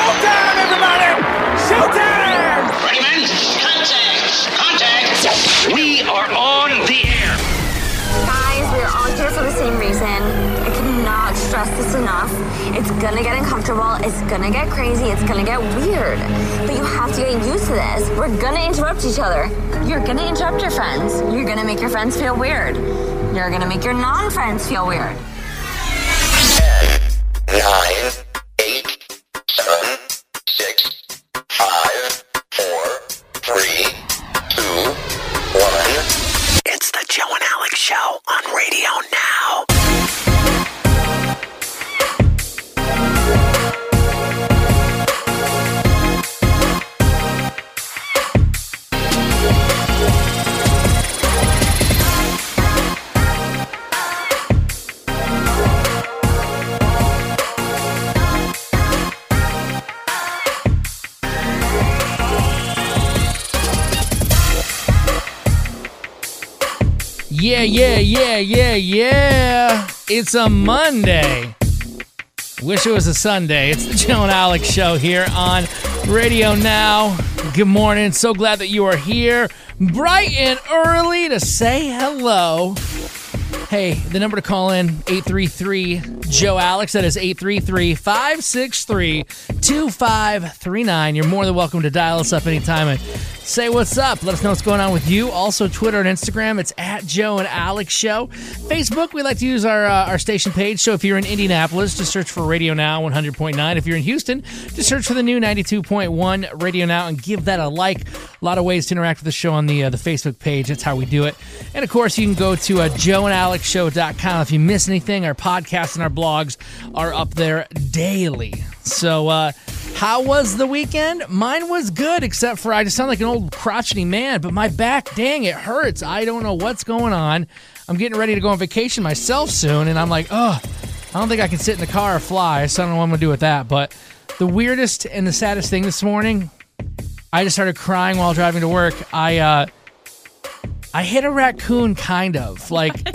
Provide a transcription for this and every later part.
showtime, everybody! Showtime! Ready, men? Contact! We are on the air. Guys, we're all here for the same reason. I cannot stress this enough. It's gonna get uncomfortable, it's gonna get crazy, it's gonna get weird. But you have to get used to this. We're gonna interrupt each other. You're gonna interrupt your friends. You're gonna make your friends feel weird. You're gonna make your non-friends feel weird. 10, 9, 8, 7, 6, 5, 4, 3, 2, 1. It's the Joe and Alex Show on Radio Now. Yeah. It's a Monday. Wish it was a Sunday. It's the Joe and Alex Show here on Radio Now. Good morning. So glad that you are here bright and early to say hello. Hey, the number to call in, 833-JOE-ALEX. That is 833-563-2539. You're more than welcome to dial us up anytime and say what's up. Let us know what's going on with you. Also, Twitter and Instagram, it's at Joe and Alex Show. Facebook, we like to use our station page. So if you're in Indianapolis, just search for Radio Now 100.9. If you're in Houston, just search for the new 92.1 Radio Now and give that a like. A lot of ways to interact with the show on the Facebook page. That's how we do it. And of course, you can go to joeandalexshow.com. If you miss anything, our podcasts and our blogs are up there daily. So, how was the weekend? Mine was good, except for I just sound like an old crotchety man, but my back, dang, it hurts. I don't know what's going on. I'm getting ready to go on vacation myself soon, and I'm like, I don't think I can sit in the car or fly, so I don't know what I'm going to do with that. But the weirdest and the saddest thing this morning, I just started crying while driving to work. I hit a raccoon, kind of.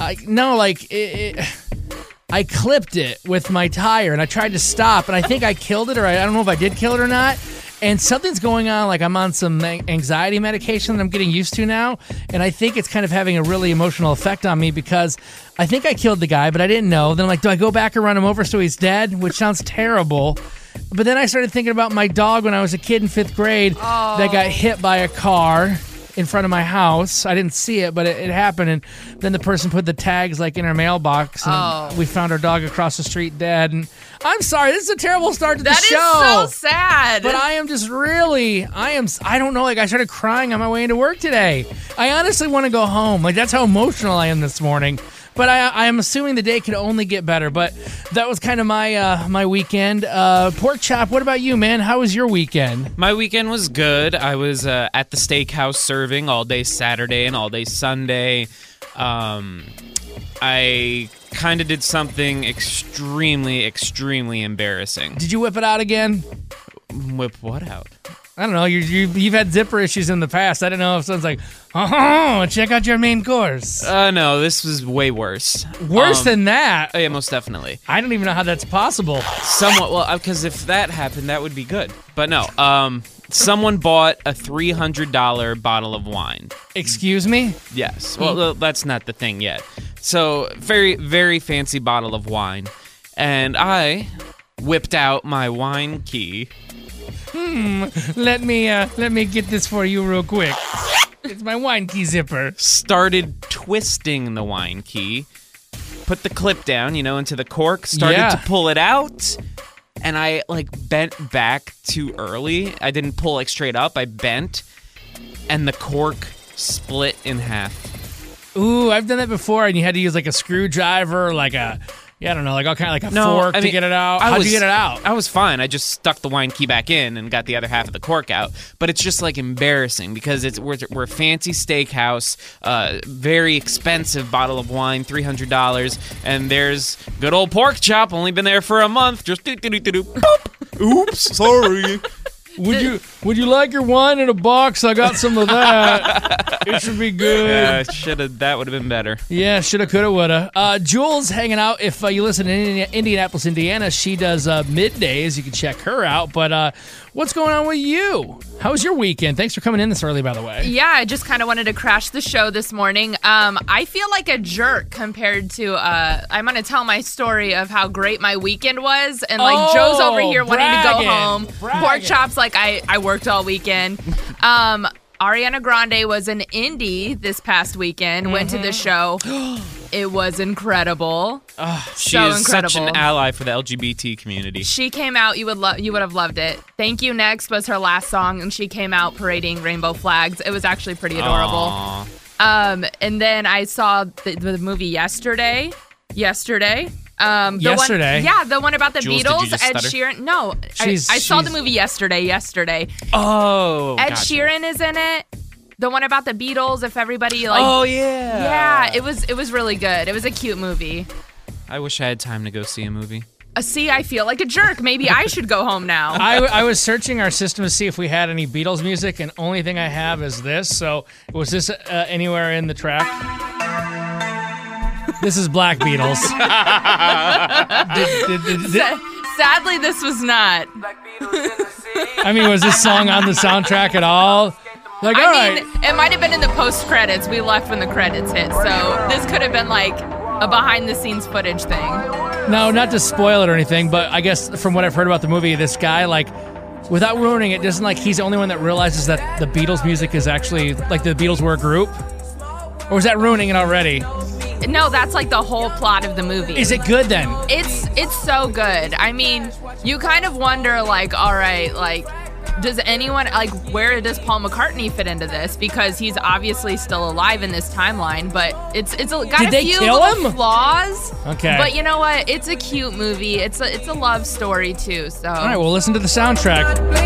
I clipped it with my tire, and I tried to stop, and I think I killed it, or I don't know if I did kill it or not. And something's going on, like I'm on some anxiety medication that I'm getting used to now, and I think it's kind of having a really emotional effect on me because I think I killed the guy, but I didn't know. Then I'm like, do I go back and run him over so he's dead? Which sounds terrible. But then I started thinking about my dog when I was a kid in 5th grade that got hit by a car in front of my house. I didn't see it, but it happened. And then the person put the tags in our mailbox, and we found our dog across the street dead. And I'm sorry, this is a terrible start to the show. That is so sad. But I am just really, I don't know, I started crying on my way into work today. I honestly want to go home. That's how emotional I am this morning. But I am assuming the day could only get better. But that was kind of my weekend. Pork Chop, what about you, man? How was your weekend? My weekend was good. I was at the steakhouse serving all day Saturday and all day Sunday. I kind of did something extremely, extremely embarrassing. Did you whip it out again? Whip what out? I don't know. You've had zipper issues in the past. I don't know if someone's like, check out your main course. No, this was way worse. Worse than that? Yeah, most definitely. I don't even know how that's possible. Somewhat, well, because if that happened, that would be good. But no, someone bought a $300 bottle of wine. Excuse me? Yes. Well, that's not the thing yet. So, very, very fancy bottle of wine. And I whipped out my wine key. Let me get this for you real quick. It's my wine key zipper. Started twisting the wine key. Put the clip down, into the cork. Started to pull it out. And I, bent back too early. I didn't pull, straight up. I bent. And the cork split in half. Ooh, I've done that before. And you had to use, a screwdriver, I don't know, all kind of fork to get it out. How'd you get it out? I was fine. I just stuck the wine key back in and got the other half of the cork out. But it's just embarrassing because we're a fancy steakhouse, very expensive bottle of wine, $300, and there's good old Pork Chop, only been there for a month. Just boop. Oops, sorry. Would you like your wine in a box? I got some of that. It should be good. Yeah, that would have been better. Yeah, shoulda, coulda, woulda. Jules hanging out. If you listen in Indianapolis, Indiana, she does middays. You can check her out. But what's going on with you? How was your weekend? Thanks for coming in this early, by the way. Yeah, I just kind of wanted to crash the show this morning. I feel like a jerk compared to, I'm going to tell my story of how great my weekend was. And like Joe's over here wanting to go home. Pork chops, like I worked all weekend. Ariana Grande was in Indy this past weekend. Went to the show. It was incredible. She so is incredible. such an ally for the LGBT community. She came out. You would have loved it. Thank You Next was her last song, and she came out parading rainbow flags. It was actually pretty adorable. Aww. And then I saw the movie yesterday. Yesterday? The one about the Jules, Beatles. did you just Ed stutter? Sheeran. No, I saw the movie yesterday. Oh, Ed gotcha. Sheeran is in it. The one about the Beatles. If everybody like. Oh yeah. Yeah, it was really good. It was a cute movie. I wish I had time to go see a movie. See, I feel like a jerk. Maybe I should go home now. I was searching our system to see if we had any Beatles music, and only thing I have is this. So was this anywhere in the track? This is Black Beatles. Sadly, this was not. I mean, was this song on the soundtrack at all? Like, all right. It might have been in the post credits. We left when the credits hit, so this could have been like a behind the scenes footage thing. No, not to spoil it or anything, but I guess from what I've heard about the movie, this guy, like, without ruining it, doesn't like he's the only one that realizes that the Beatles music is actually like the Beatles were a group? Or was that ruining it already? No, that's like the whole plot of the movie. Is it good then? It's so good. I mean, you kind of wonder, like, all right, like, does anyone, like, where does Paul McCartney fit into this? Because he's obviously still alive in this timeline, but it's got Did a few they kill little him? flaws. Okay. But you know what? It's a cute movie. It's a love story too. So. All right, well, listen to the soundtrack.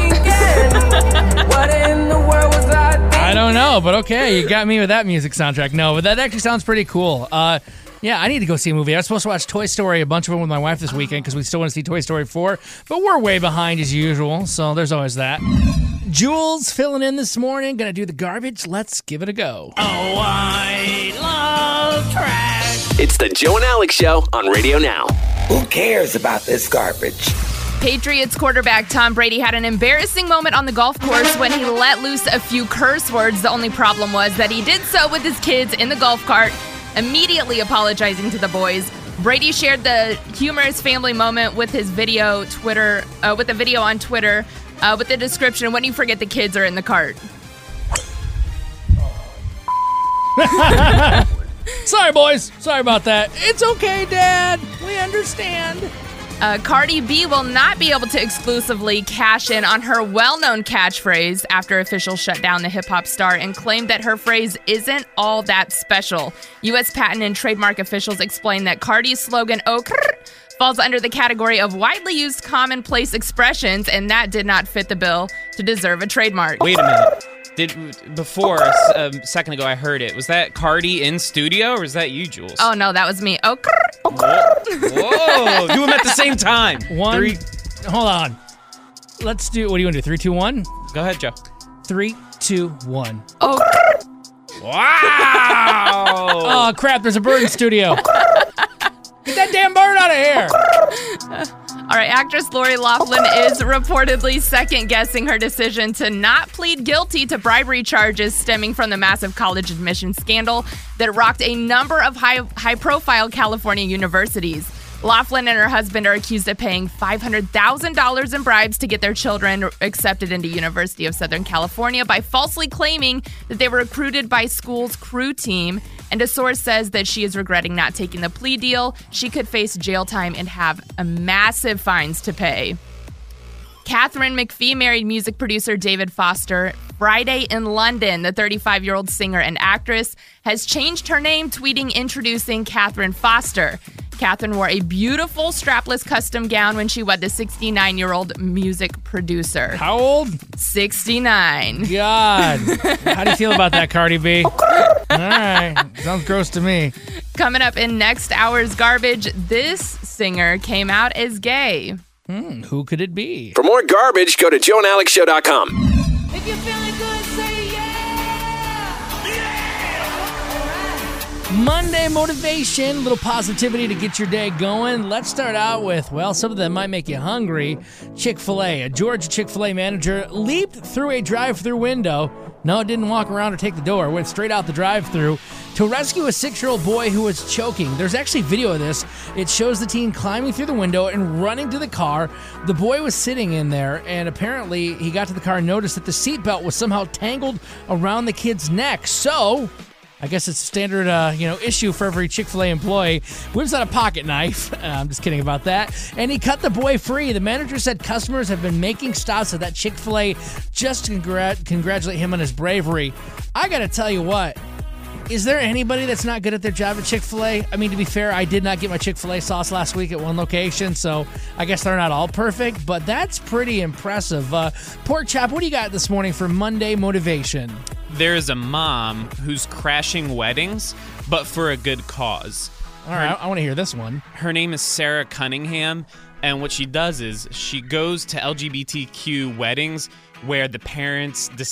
What in the world was I thinking? I don't know, but okay, you got me with that music soundtrack. No, but that actually sounds pretty cool. Yeah, I need to go see a movie. I was supposed to watch Toy Story, a bunch of them with my wife this weekend because we still want to see Toy Story 4, but we're way behind as usual, so there's always that. Jules filling in this morning, gonna do the garbage. Let's give it a go. Oh, I love trash. It's the Joe and Alex Show on Radio Now. Who cares about this garbage? Patriots quarterback Tom Brady had an embarrassing moment on the golf course when he let loose a few curse words. The only problem was that he did so with his kids in the golf cart, immediately apologizing to the boys. Brady shared the humorous family moment with his video with a video on Twitter with the description, "When you forget the kids are in the cart." Sorry, boys. Sorry about that. It's okay, Dad. We understand. Cardi B will not be able to exclusively cash in on her well-known catchphrase after officials shut down the hip-hop star and claimed that her phrase isn't all that special. U.S. Patent and Trademark officials explained that Cardi's slogan, "Oh, crrr," falls under the category of widely used commonplace expressions, and that did not fit the bill to deserve a trademark. Wait a minute. Before a second ago I heard it. Was that Cardi in studio or was that you, Jules? Oh, no, that was me. Oh, crrr, oh, crrr. Whoa. Do them at the same time. Hold on. Let's do, what do you want to do? 3, 2, 1? Go ahead, Joe. 3, 2, 1. Oh, crrr. Wow. Oh, crap, there's a bird in studio. Get that damn bird out of here. All right, actress Lori Loughlin is reportedly second-guessing her decision to not plead guilty to bribery charges stemming from the massive college admission scandal that rocked a number of high-profile California universities. Loughlin and her husband are accused of paying $500,000 in bribes to get their children accepted into University of Southern California by falsely claiming that they were recruited by school's crew team. And a source says that she is regretting not taking the plea deal. She could face jail time and have massive fines to pay. Catherine McPhee married music producer David Foster Friday in London. The 35-year-old singer and actress has changed her name, tweeting introducing Catherine Foster. Catherine wore a beautiful strapless custom gown when she wed the 69-year-old music producer. How old? 69. God. How do you feel about that, Cardi B? All right. Sounds gross to me. Coming up in next hour's garbage, this singer came out as gay. Who could it be? For more garbage, go to joeandalexshow.com. If you're feeling good, say yeah. Monday motivation, a little positivity to get your day going. Let's start out with, well, something that might make you hungry. Chick-fil-A. A Georgia Chick-fil-A manager leaped through a drive-thru window. No, it didn't walk around or take the door. It went straight out the drive-thru to rescue a 6-year-old boy who was choking. There's actually video of this. It shows the teen climbing through the window and running to the car. The boy was sitting in there, and apparently he got to the car and noticed that the seatbelt was somehow tangled around the kid's neck. So I guess it's a standard, issue for every Chick-fil-A employee. Whips out a pocket knife. I'm just kidding about that. And he cut the boy free. The manager said customers have been making stops at that Chick-fil-A just to congratulate him on his bravery. I got to tell you what. Is there anybody that's not good at their job at Chick-fil-A? I mean, to be fair, I did not get my Chick-fil-A sauce last week at one location, so I guess they're not all perfect, but that's pretty impressive. Pork Chop, what do you got this morning for Monday motivation? There's a mom who's crashing weddings, but for a good cause. All right, I want to hear this one. Her name is Sarah Cunningham, and what she does is she goes to LGBTQ weddings where the parents of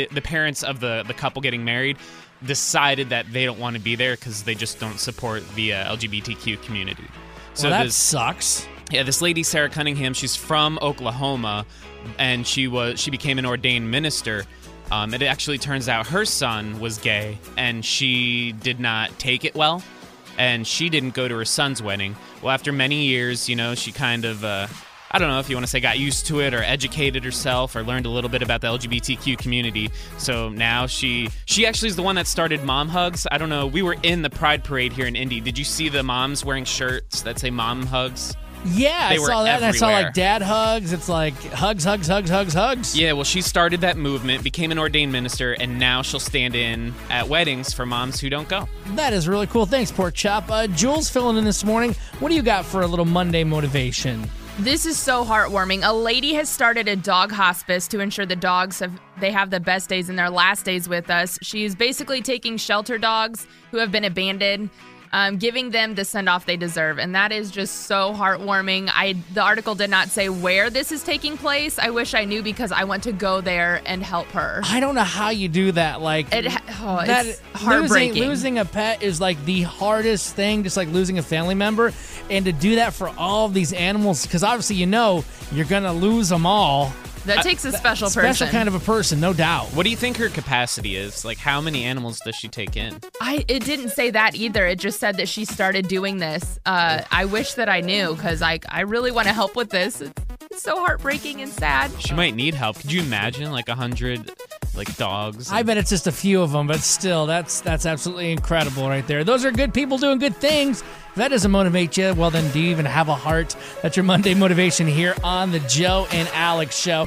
the couple getting married decided that they don't want to be there because they just don't support the LGBTQ community. So that sucks. Yeah, this lady, Sarah Cunningham, she's from Oklahoma, and she became an ordained minister. It actually turns out her son was gay, and she did not take it well, and she didn't go to her son's wedding. Well, after many years, she kind of, I don't know if you want to say got used to it or educated herself or learned a little bit about the LGBTQ community. So now she actually is the one that started Mom Hugs. I don't know. We were in the Pride Parade here in Indy. Did you see the moms wearing shirts that say Mom Hugs? Yeah, I saw that, and I saw like dad hugs. It's like hugs, hugs, hugs, hugs, hugs. Yeah, well, she started that movement, became an ordained minister, and now she'll stand in at weddings for moms who don't go. That is really cool. Thanks, Pork Chop. Jules filling in this morning. What do you got for a little Monday motivation? This is so heartwarming. A lady has started a dog hospice to ensure the dogs have the best days and their last days with us. She's basically taking shelter dogs who have been abandoned, giving them the send-off they deserve, and that is just so heartwarming. The article did not say where this is taking place. I wish I knew because I want to go there and help her. I don't know how you do that. It's heartbreaking. Losing a pet is like the hardest thing, just like losing a family member, and to do that for all of these animals, because obviously you're gonna lose them all. That takes a special person. Special kind of a person, no doubt. What do you think her capacity is? Like, how many animals does she take in? It didn't say that either. It just said that she started doing this. I wish that I knew, because I really want to help with this. It's so heartbreaking and sad. She might need help. Could you imagine, 100, dogs? I bet it's just a few of them, but still, that's absolutely incredible right there. Those are good people doing good things. If that doesn't motivate you, well, then do you even have a heart? That's your Monday motivation here on the Joe and Alex Show.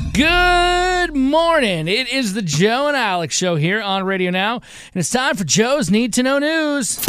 Good morning. It is the Joe and Alex Show here on Radio Now, and it's time for Joe's Need to Know News.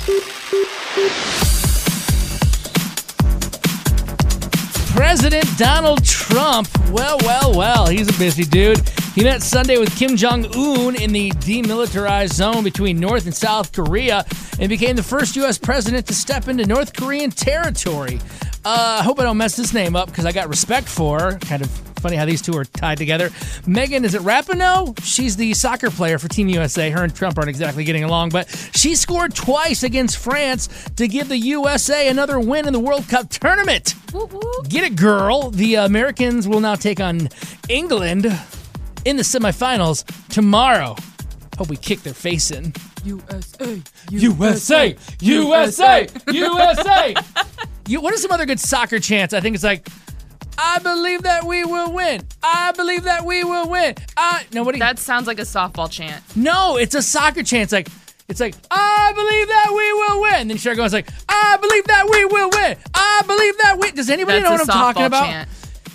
President Donald Trump, well, he's a busy dude. He met Sunday with Kim Jong-un in the demilitarized zone between North and South Korea and became the first U.S. president to step into North Korean territory. I hope I don't mess this name up because I got respect for her. Kind of funny how these two are tied together. Megan, is it Rapinoe? She's the soccer player for Team USA. Her and Trump aren't exactly getting along, but she scored twice against France to give the USA another win in the World Cup tournament. Get it, girl. The Americans will now take on England in the semifinals tomorrow. Hope we kick their face in. USA, USA, USA, USA. What are some other good soccer chants? I think it's like, I believe that we will win. I believe that we will win. That sounds like a softball chant. No, it's a soccer chant. It's like, I believe that we will win. And then Cher goes like, I believe that we will win. I believe that we... Does anybody know what I'm talking about? Chant.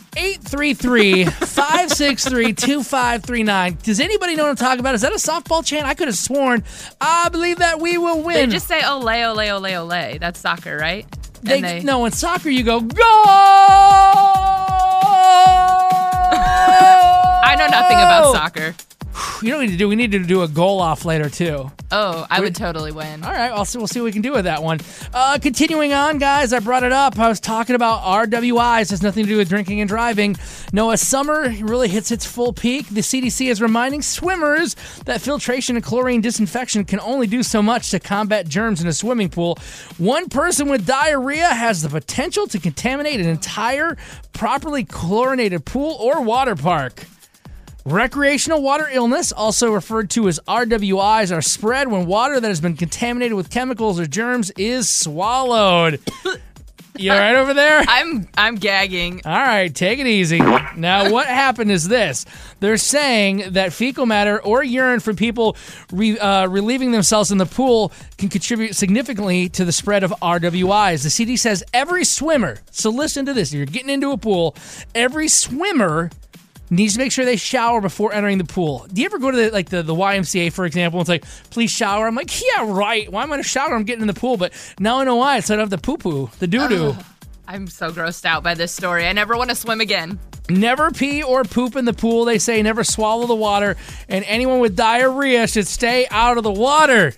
833-563-2539. Does anybody know what I'm talking about? Is that a softball chant? I could have sworn, I believe that we will win. They just say, ole, ole, ole, ole. That's soccer, right? No, in soccer you go, go! I know nothing about soccer. You know what we need to do a goal off later, too. Oh, I would totally win. All right, we'll see what we can do with that one. Continuing on, guys, I brought it up. I was talking about RWIs. Has nothing to do with drinking and driving. No, as summer really hits its full peak, the CDC is reminding swimmers that filtration and chlorine disinfection can only do so much to combat germs in a swimming pool. One person with diarrhea has the potential to contaminate an entire properly chlorinated pool or water park. Recreational water illness, also referred to as RWIs, are spread when water that has been contaminated with chemicals or germs is swallowed. You all right over there? I'm gagging. All right, take it easy. Now, what happened is this. They're saying that fecal matter or urine from people relieving themselves in the pool can contribute significantly to the spread of RWIs. The CD says every swimmer, so listen to this, you're getting into a pool, every swimmer needs to make sure they shower before entering the pool. Do you ever go to the YMCA, for example, and it's like, please shower? I'm like, yeah, right. Why am I going to shower? I'm getting in the pool. But now I know why. So I don't have the poo-poo, the doo-doo. I'm so grossed out by this story. I never want to swim again. Never pee or poop in the pool. They say never swallow the water. And anyone with diarrhea should stay out of the water.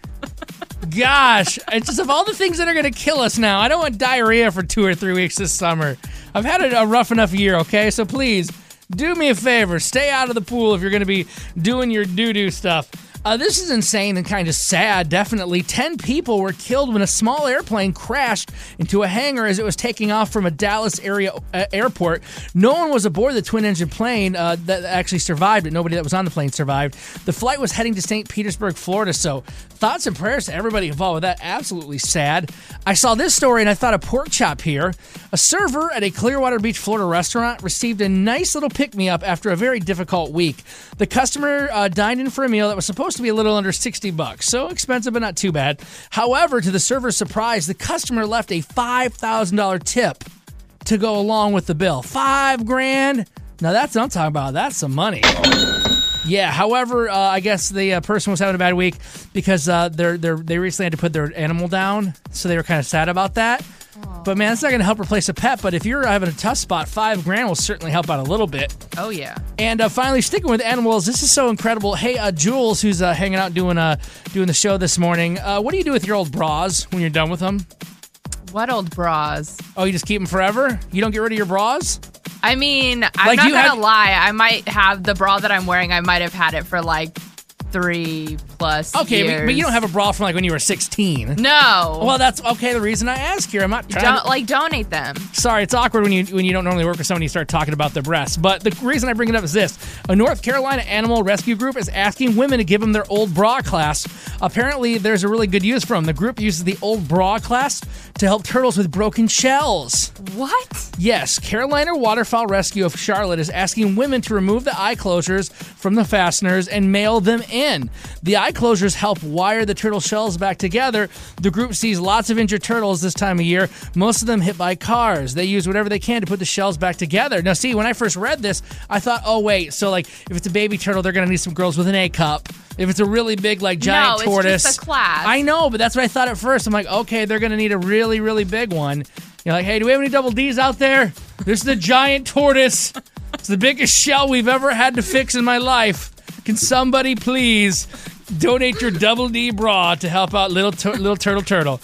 Gosh, it's just of all the things that are going to kill us now, I don't want diarrhea for 2 or 3 weeks this summer. I've had a rough enough year, okay? So please, do me a favor, stay out of the pool if you're going to be doing your doo-doo stuff. This is insane and kind of sad, definitely. 10 people were killed when a small airplane crashed into a hangar as it was taking off from a Dallas area airport. No one was aboard the twin-engine plane that actually survived, but nobody that was on the plane survived. The flight was heading to St. Petersburg, Florida, so thoughts and prayers to everybody involved with that. Absolutely sad. I saw this story and I thought of pork chop here. A server at a Clearwater Beach, Florida restaurant received a nice little pick-me-up after a very difficult week. The customer dined in for a meal that was supposed to be a little under $60, so expensive but not too bad. However, to the server's surprise, the customer left a $5,000 tip to go along with the bill. $5,000. Now that's what I'm talking about. That's some money. Yeah. However, I guess the person was having a bad week because they recently had to put their animal down, so they were kind of sad about that. But man, it's not going to help replace a pet. But if you're having a tough spot, $5,000 will certainly help out a little bit. Oh yeah. And finally, sticking with animals, this is so incredible. Hey, Jules, who's hanging out doing the show this morning. What do you do with your old bras when you're done with them? What old bras? Oh, you just keep them forever? You don't get rid of your bras? I mean, I'm not going to lie. I might have the bra that I'm wearing. I might have had it for like 3+ years. But you don't have a bra from like when you were 16. No. Well, that's okay. The reason I ask here, I'm not trying to donate them. Sorry, it's awkward when you don't normally work with someone and you start talking about their breasts. But the reason I bring it up is this: a North Carolina animal rescue group is asking women to give them their old bra class. Apparently, there's a really good use for them. The group uses the old bra class to help turtles with broken shells. What? Yes, Carolina Waterfowl Rescue of Charlotte is asking women to remove the eye closures from the fasteners and mail them in. The eye closures help wire the turtle shells back together. The group sees lots of injured turtles this time of year, most of them hit by cars. They use whatever they can to put the shells back together. Now, see, when I first read this, I thought, oh, wait, so like if it's a baby turtle, they're going to need some girls with an A cup. If it's a really big, like, giant tortoise. It's just a class. I know, but that's what I thought at first. I'm like, okay, they're going to need a really, really big one. You're like, hey, do we have any double Ds out there? This is the giant tortoise. It's the biggest shell we've ever had to fix in my life. Can somebody please donate your double D bra to help out little turtle?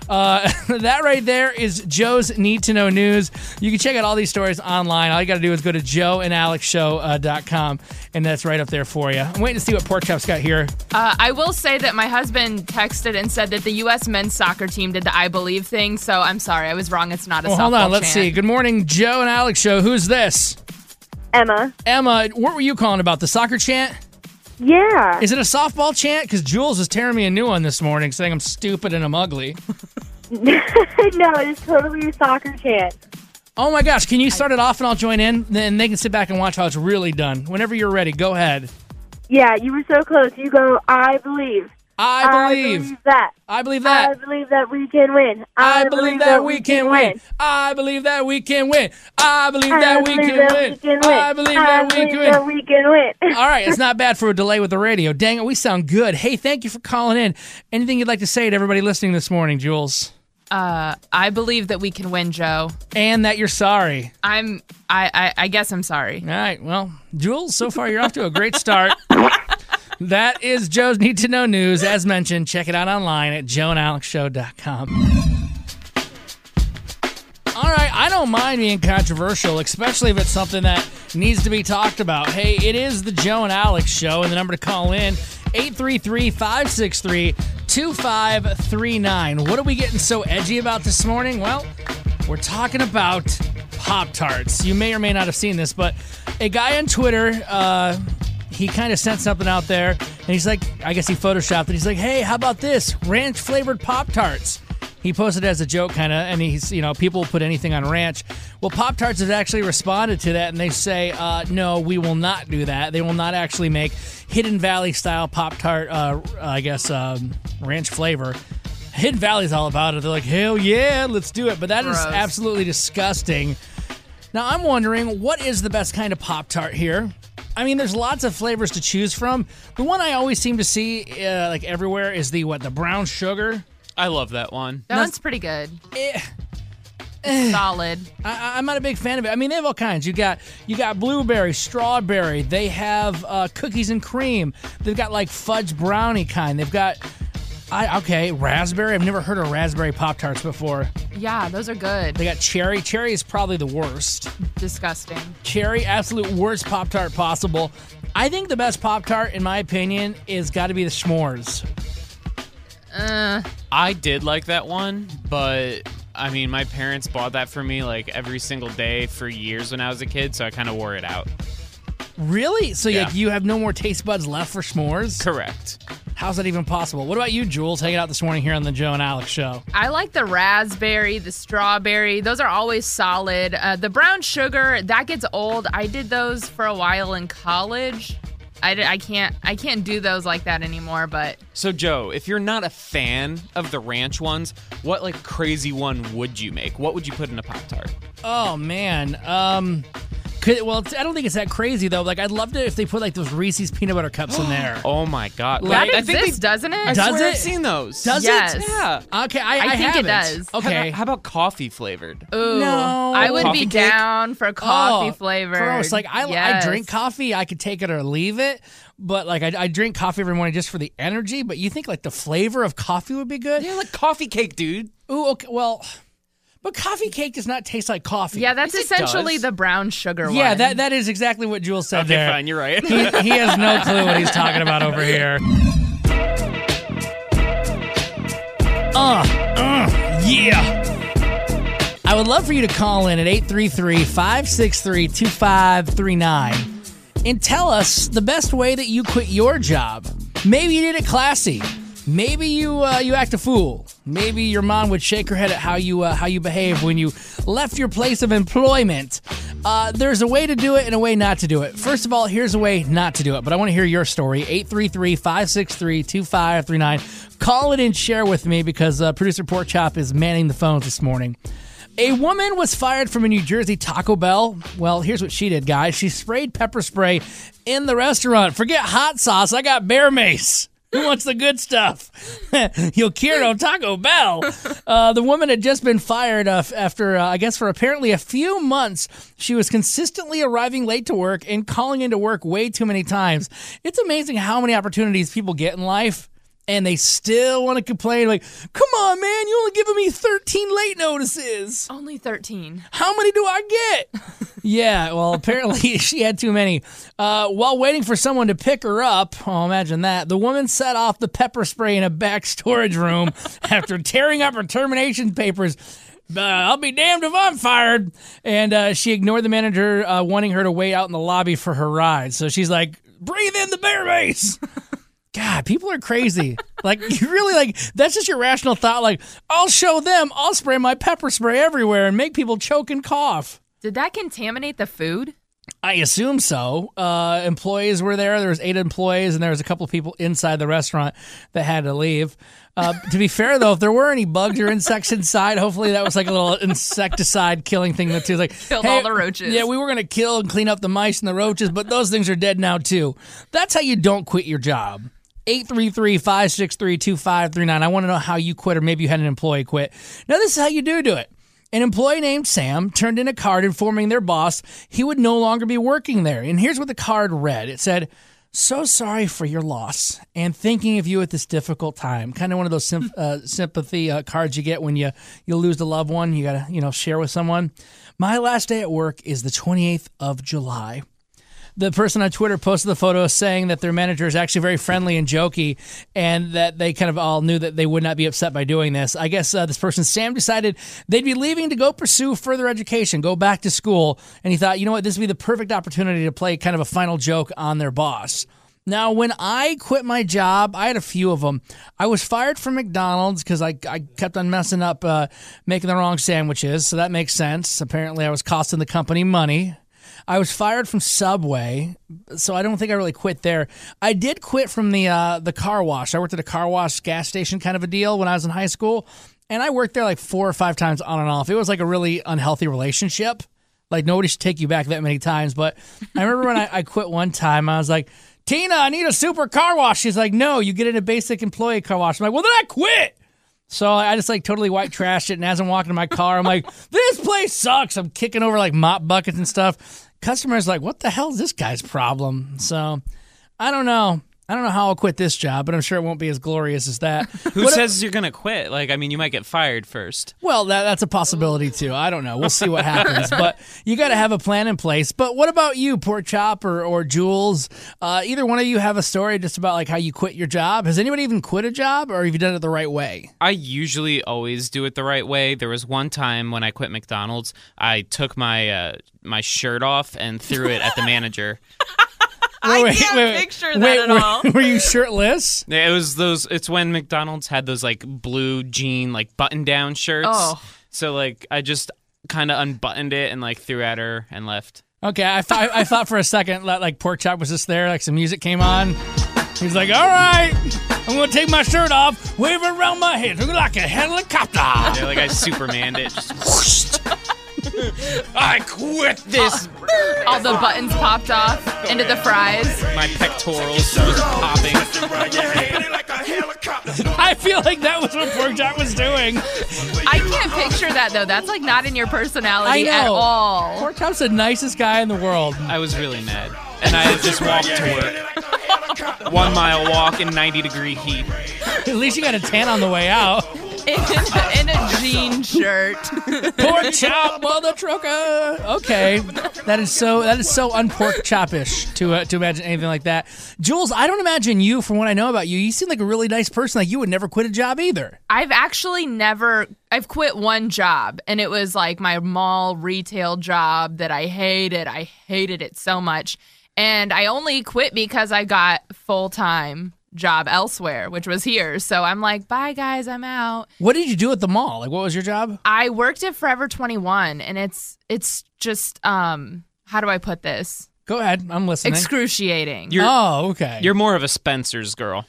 That right there is Joe's Need to Know News. You can check out all these stories online. All you got to do is go to joeandalexshow.com, and that's right up there for you. I'm waiting to see what Pork Chop's got here. I will say that my husband texted and said that the U.S. men's soccer team did the I Believe thing, so I'm sorry. I was wrong. It's not a softball hold on. Let's chant. see. Good morning, Joe and Alex Show. Who's this? Emma. Emma, what were you calling about? The soccer chant? Yeah. Is it a softball chant? Because Jules is tearing me a new one this morning saying I'm stupid and I'm ugly. No, it's totally a soccer chant. Oh my gosh, can you start it off and I'll join in? Then they can sit back and watch how it's really done. Whenever you're ready, go ahead. Yeah, you were so close. You go, I believe. I believe that. I believe that. I believe that we can win. I believe that we can win. I believe that we can win. I believe that we can win. I believe that we can win. All right, it's not bad for a delay with the radio. Dang it, we sound good. Hey, thank you for calling in. Anything you'd like to say to everybody listening this morning, Jules? I believe that we can win, Joe. And that you're sorry. I guess I'm sorry. All right, well, Jules, so far you're off to a great start. That is Joe's Need to Know News. As mentioned, check it out online at joeandalexshow.com. All right, I don't mind being controversial, especially if it's something that needs to be talked about. Hey, it is the Joe and Alex Show, and the number to call in, 833-563-2539. What are we getting so edgy about this morning? Well, we're talking about Pop-Tarts. You may or may not have seen this, but a guy on Twitter, he kind of sent something out there, and he's like, I guess he photoshopped it. He's like, hey, how about this? Ranch-flavored Pop-Tarts. He posted it as a joke, kind of, and he's, people will put anything on ranch. Well, Pop-Tarts has actually responded to that, and they say, no, we will not do that. They will not actually make Hidden Valley-style Pop-Tart, ranch flavor. Hidden Valley's all about it. They're like, hell yeah, let's do it. But that is absolutely disgusting. Now, I'm wondering, what is the best kind of Pop-Tart here? I mean, there's lots of flavors to choose from. The one I always seem to see, everywhere is the brown sugar. I love that one. That one's pretty good. Solid. I'm not a big fan of it. I mean, they have all kinds. You got blueberry, strawberry. They have cookies and cream. They've got like fudge brownie kind. They've got raspberry. I've never heard of raspberry Pop-Tarts before. Yeah, those are good. They got cherry. Cherry is probably the worst. Disgusting. Cherry, absolute worst Pop-Tart possible. I think the best Pop-Tart, in my opinion, is got to be the s'mores. I did like that one, but I mean, my parents bought that for me like every single day for years when I was a kid, so I kind of wore it out. Really? So yeah. you have no more taste buds left for s'mores? Correct. How's that even possible? What about you, Jules, hanging out this morning here on the Joe and Alex Show? I like the raspberry, the strawberry. Those are always solid. The brown sugar, that gets old. I did those for a while in college. I can't do those like that anymore, but... So, Joe, if you're not a fan of the ranch ones, what, crazy one would you make? What would you put in a Pop-Tart? Oh, man. I don't think it's that crazy, though. I'd love to if they put, those Reese's peanut butter cups in there. Oh, my God. That exists, doesn't it? I swear I've seen those. Does yes. it? Yeah. Okay, I think it does. Okay. How about coffee flavored? Ooh. No. I would Coffee be cake? down for coffee flavored. Gross. I Yes. drink coffee. I could take it or leave it. But, I drink coffee every morning just for the energy. But you think, the flavor of coffee would be good? Yeah, coffee cake, dude. Ooh, okay. Well... But coffee cake does not taste like coffee. Yeah, that's Yes, essentially the brown sugar one. Yeah, that is exactly what Jules said Okay, there. fine, you're right. He has no clue what he's talking about over here. Yeah. I would love for you to call in at 833-563-2539 and tell us the best way that you quit your job. Maybe you did it classy. Maybe you act a fool. Maybe your mom would shake her head at how you behave when you left your place of employment. There's a way to do it and a way not to do it. First of all, here's a way not to do it, but I want to hear your story. 833-563-2539. Call it and share with me because producer Pork Chop is manning the phones this morning. A woman was fired from a New Jersey Taco Bell. Well, here's what she did, guys. She sprayed pepper spray in the restaurant. Forget hot sauce. I got bear mace. Who wants the good stuff? Yo quiero Taco Bell. The woman had just been fired after, I guess, for apparently a few months. She was consistently arriving late to work and calling into work way too many times. It's amazing how many opportunities people get in life, and they still want to complain. Come on, man, you only giving me 13 late notices. Only 13. How many do I get? Yeah, well, apparently she had too many. While waiting for someone to pick her up, imagine that, the woman set off the pepper spray in a back storage room after tearing up her termination papers. I'll be damned if I'm fired. And she ignored the manager wanting her to wait out in the lobby for her ride. So she's like, breathe in the bear mace. God, people are crazy. You really, that's just your rational thought. I'll show them. I'll spray my pepper spray everywhere and make people choke and cough. Did that contaminate the food? I assume so. Employees were there. There was 8 employees, and there was a couple of people inside the restaurant that had to leave. To be fair, though, if there were any bugs or insects inside, hopefully that was a little insecticide killing thing that too. Killed all the roaches. Yeah, we were going to kill and clean up the mice and the roaches, but those things are dead now, too. That's how you don't quit your job. 833-563-2539. I want to know how you quit, or maybe you had an employee quit. Now, this is how you do it. An employee named Sam turned in a card informing their boss he would no longer be working there. And here's what the card read. It said, So sorry for your loss and thinking of you at this difficult time. Kind of one of those sympathy cards you get when you lose a loved one. You got to, share with someone. My last day at work is the 28th of July. The person on Twitter posted the photo saying that their manager is actually very friendly and jokey and that they kind of all knew that they would not be upset by doing this. I guess this person, Sam, decided they'd be leaving to go pursue further education, go back to school, and he thought, you know what, this would be the perfect opportunity to play kind of a final joke on their boss. Now, when I quit my job, I had a few of them. I was fired from McDonald's because I kept on messing up making the wrong sandwiches, so that makes sense. Apparently, I was costing the company money. I was fired from Subway, so I don't think I really quit there. I did quit from the car wash. I worked at a car wash gas station kind of a deal when I was in high school, and I worked there like 4 or 5 times on and off. It was like a really unhealthy relationship. Like, nobody should take you back that many times, but I remember when I quit one time, I was like, Tina, I need a super car wash. She's like, no, you get in a basic employee car wash. I'm like, well, then I quit. So I just like totally white trashed it, and as I'm walking to my car, I'm like, this place sucks. I'm kicking over like mop buckets and stuff. Customers like, what the hell is this guy's problem? So I don't know. I don't know how I'll quit this job, but I'm sure it won't be as glorious as that. Who says you're going to quit? Like, I mean, you might get fired first. Well, that's a possibility, too. I don't know. We'll see what happens. But you got to have a plan in place. But what about you, Pork Chop or Jules? Either one of you have a story just about like how you quit your job? Has anybody even quit a job, or have you done it the right way? I usually always do it the right way. There was one time when I quit McDonald's, I took my my shirt off and threw it at the manager. I can't picture that at all. Were you shirtless? Yeah, it was those. It's when McDonald's had those like blue jean like button down shirts. Oh. So like I just kind of unbuttoned it and like threw at her and left. Okay, I thought for a second that like Pork Chop was just there, like some music came on. He's like, all right, I'm gonna take my shirt off, wave it around my head, look like a helicopter. Yeah, like I Supermaned it. Just whoosh. I quit this. All the buttons popped off into the fries. My pectorals was popping. I feel like that was what Pork Chop was doing. I can't picture that, though. That's like not in your personality at all. Pork Chop's the nicest guy in the world. I was really mad. And I had just walked to work. 1 mile walk in 90-degree heat. At least you got a tan on the way out. In a jean shirt. Pork Chop, mother trucker. Okay, that is so unpork chop-ish to imagine anything like that. Jules, I don't imagine you, from what I know about you, you seem like a really nice person. Like you would never quit a job either. I've actually never. I've quit one job, and it was like my mall retail job that I hated. I hated it so much, and I only quit because I got full-time job elsewhere, which was here. So I'm like, bye guys, I'm out. What did you do at the mall? Like, what was your job? I worked at Forever 21, and it's just how do I put this? Go ahead, I'm listening. Excruciating. Okay. You're more of a Spencer's girl.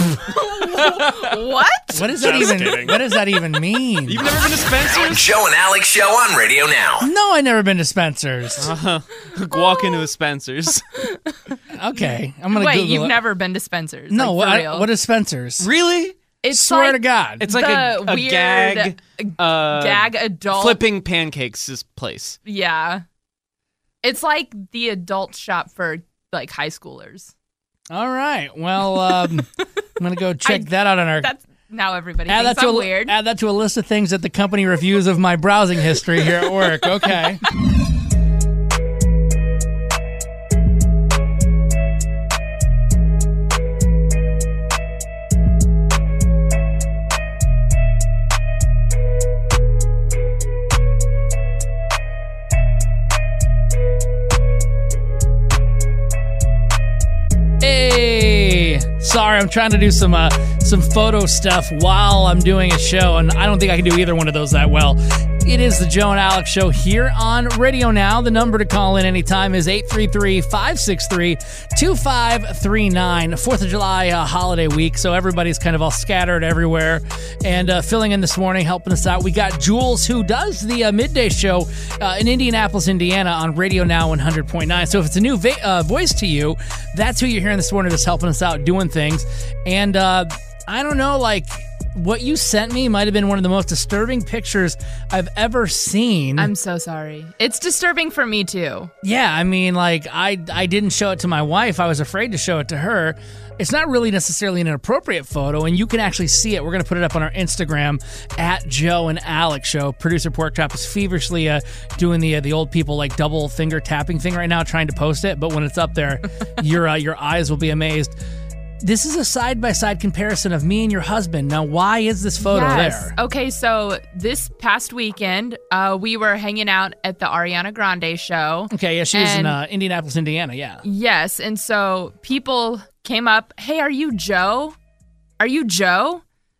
What? What does that even mean? You've never been to Spencer's? Joe and Alex Show on Radio Now. No, I never been to Spencer's. Walk into a Spencer's. Okay, I'm gonna Wait, Google you've it. never been to Spencer's? No, like, what is Spencer's? Really? It's Swear like to God. It's like a weird gag gag adult flipping pancakes place. Yeah. It's like the adult shop for like high schoolers. All right. Well, I'm gonna go check that out on our. That's now everybody thinks I'm weird. Add that to a list of things that the company reviews of my browsing history here at work. Okay. Hey, sorry, I'm trying to do some photo stuff while I'm doing a show, and I don't think I can do either one of those that well. It is the Joe and Alex Show here on Radio Now. The number to call in anytime is 833-563-2539. 4th of July holiday week, so everybody's kind of all scattered everywhere. And filling in this morning, helping us out, we got Jules, who does the midday show in Indianapolis, Indiana on Radio Now 100.9. So if it's a new voice to you, that's who you're hearing this morning, just helping us out, doing things. And I don't know, like, what you sent me might have been one of the most disturbing pictures I've ever seen. I'm so sorry. It's disturbing for me too. Yeah, I mean, like, I didn't show it to my wife. I was afraid to show it to her. It's not really necessarily an appropriate photo, and you can actually see it. We're going to put it up on our Instagram, at Joe and Alex Show. Producer Porkchop is feverishly doing the old people, like, double finger tapping thing right now, trying to post it. But when it's up there, your eyes will be amazed. This is a side-by-side comparison of me and your husband. Now, why is this photo there? Okay, so this past weekend, we were hanging out at the Ariana Grande show. Okay, yeah, she was in Indianapolis, Indiana, yeah. Yes, and so people came up, hey, are you Joe? Are you Joe?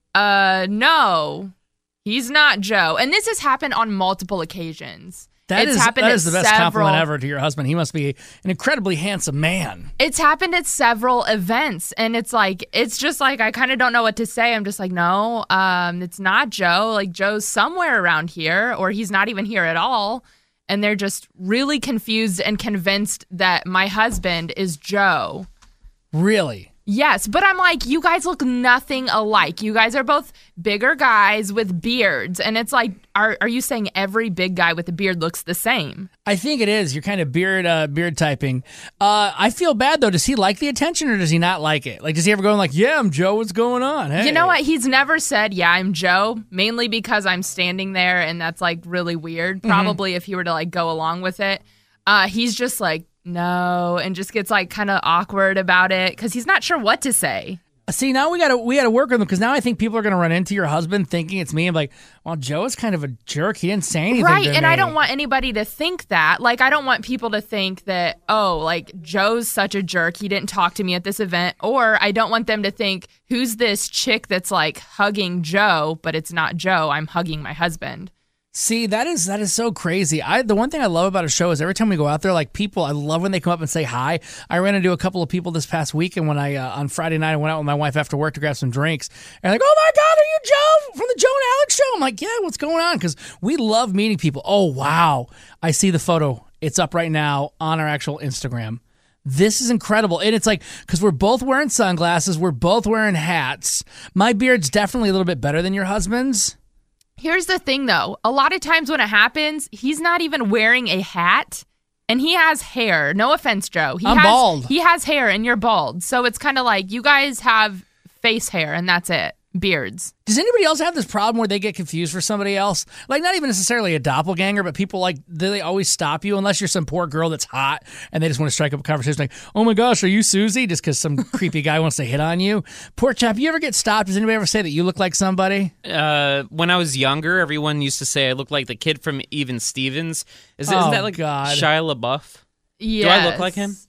No, he's not Joe. And this has happened on multiple occasions. That is the best compliment ever to your husband. He must be an incredibly handsome man. It's happened at several events, and it's just like I kind of don't know what to say. I'm just like, no, it's not Joe. Like, Joe's somewhere around here, or he's not even here at all. And they're just really confused and convinced that my husband is Joe. Really? Yes, but I'm like, you guys look nothing alike. You guys are both bigger guys with beards. And it's like, are you saying every big guy with a beard looks the same? I think it is. You're kind of beard typing. I feel bad, though. Does he like the attention or does he not like it? Like, does he ever go like, yeah, I'm Joe, what's going on? Hey. You know what? He's never said, yeah, I'm Joe, mainly because I'm standing there and that's like really weird. Probably if he were to like go along with it. He's just like, no, and just gets like kind of awkward about it because he's not sure what to say. See, now we gotta work with him because now I think people are gonna run into your husband thinking it's me and be like, well, Joe is kind of a jerk. He didn't say anything. Right, to and me. I don't want anybody to think that. Like, I don't want people to think that, oh, like Joe's such a jerk. He didn't talk to me at this event. Or I don't want them to think, who's this chick that's like hugging Joe, but it's not Joe. I'm hugging my husband. See, that is so crazy. The one thing I love about a show is every time we go out there, like people, I love when they come up and say hi. I ran into a couple of people this past weekend when I on Friday night I went out with my wife after work to grab some drinks, and they're like, "Oh my God, are you Joe from the Joe and Alex Show?" I'm like, "Yeah, what's going on?" Because we love meeting people. Oh wow, I see the photo. It's up right now on our actual Instagram. This is incredible. And it's like, because we're both wearing sunglasses, we're both wearing hats. My beard's definitely a little bit better than your husband's. Here's the thing, though. A lot of times when it happens, he's not even wearing a hat, and he has hair. No offense, Joe. I'm bald. He has hair, and you're bald. So it's kind of like you guys have face hair, and that's it. Beards. Does anybody else have this problem where they get confused for somebody else? Like, not even necessarily a doppelganger, but people, like, they always stop you unless you're some poor girl that's hot and they just want to strike up a conversation like, oh my gosh, are you Susie? Just because some creepy guy wants to hit on you. Poor chap, you ever get stopped? Does anybody ever say that you look like somebody? When I was younger, everyone used to say I look like the kid from Even Stevens. Isn't that like God. Shia LaBeouf? Yes. Do I look like him?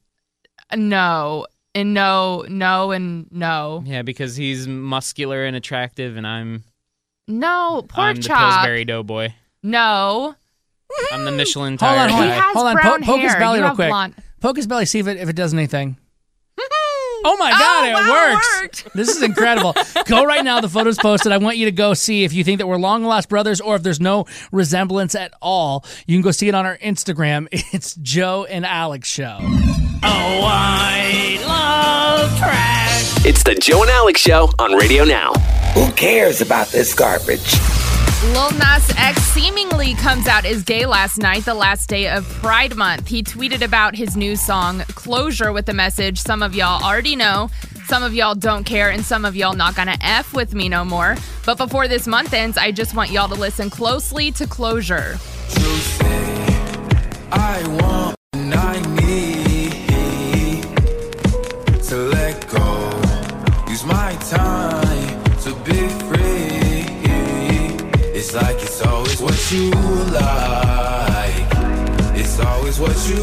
No. And no, and no. Yeah, because he's muscular and attractive, and I'm the Pillsbury Doughboy. No. I'm the Michelin tire Hold on. He has brown Poke his hair. belly You real have quick. blonde. Poke his belly, see if it does anything. Oh my God, it works. It worked. This is incredible. Go right now. The photo's posted. I want you to go see if you think that we're long lost brothers or if there's no resemblance at all. You can go see it on our Instagram. It's Joe and Alex Show. Oh, I love trash. It's the Joe and Alex Show on Radio Now. Who cares about this garbage? Lil Nas X seemingly comes out as gay last night, the last day of Pride Month. He tweeted about his new song, Closure, with the message, some of y'all already know, some of y'all don't care, and some of y'all not gonna F with me no more. But before this month ends, I just want y'all to listen closely to Closure. You say I want and I need to let go. Use my time to be free. It's like it's always what you like. It's always what you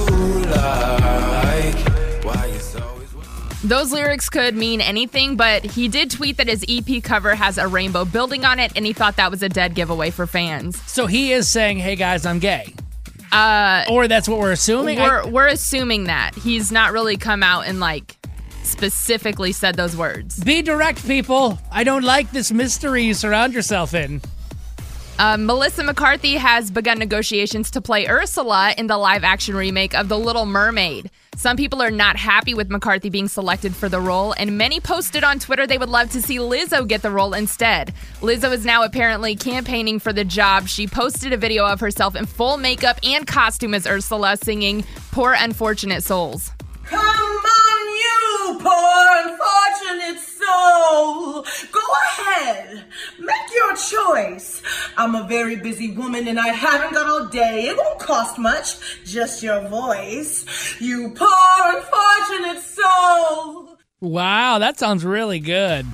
like. Why it's always what Those lyrics could mean anything, but he did tweet that his EP cover has a rainbow building on it, and he thought that was a dead giveaway for fans. So he is saying, hey guys, I'm gay. Or that's what we're assuming? We're assuming that. He's not really come out and like specifically said those words. Be direct, people. I don't like this mystery you surround yourself in. Melissa McCarthy has begun negotiations to play Ursula in the live-action remake of The Little Mermaid. Some people are not happy with McCarthy being selected for the role, and many posted on Twitter they would love to see Lizzo get the role instead. Lizzo is now apparently campaigning for the job. She posted a video of herself in full makeup and costume as Ursula singing Poor Unfortunate Souls. Come on, you poor unfortunate soul. Go ahead. Make your choice. I'm a very busy woman and I haven't got all day. It won't cost much. Just your voice. You poor unfortunate soul. Wow, that sounds really good.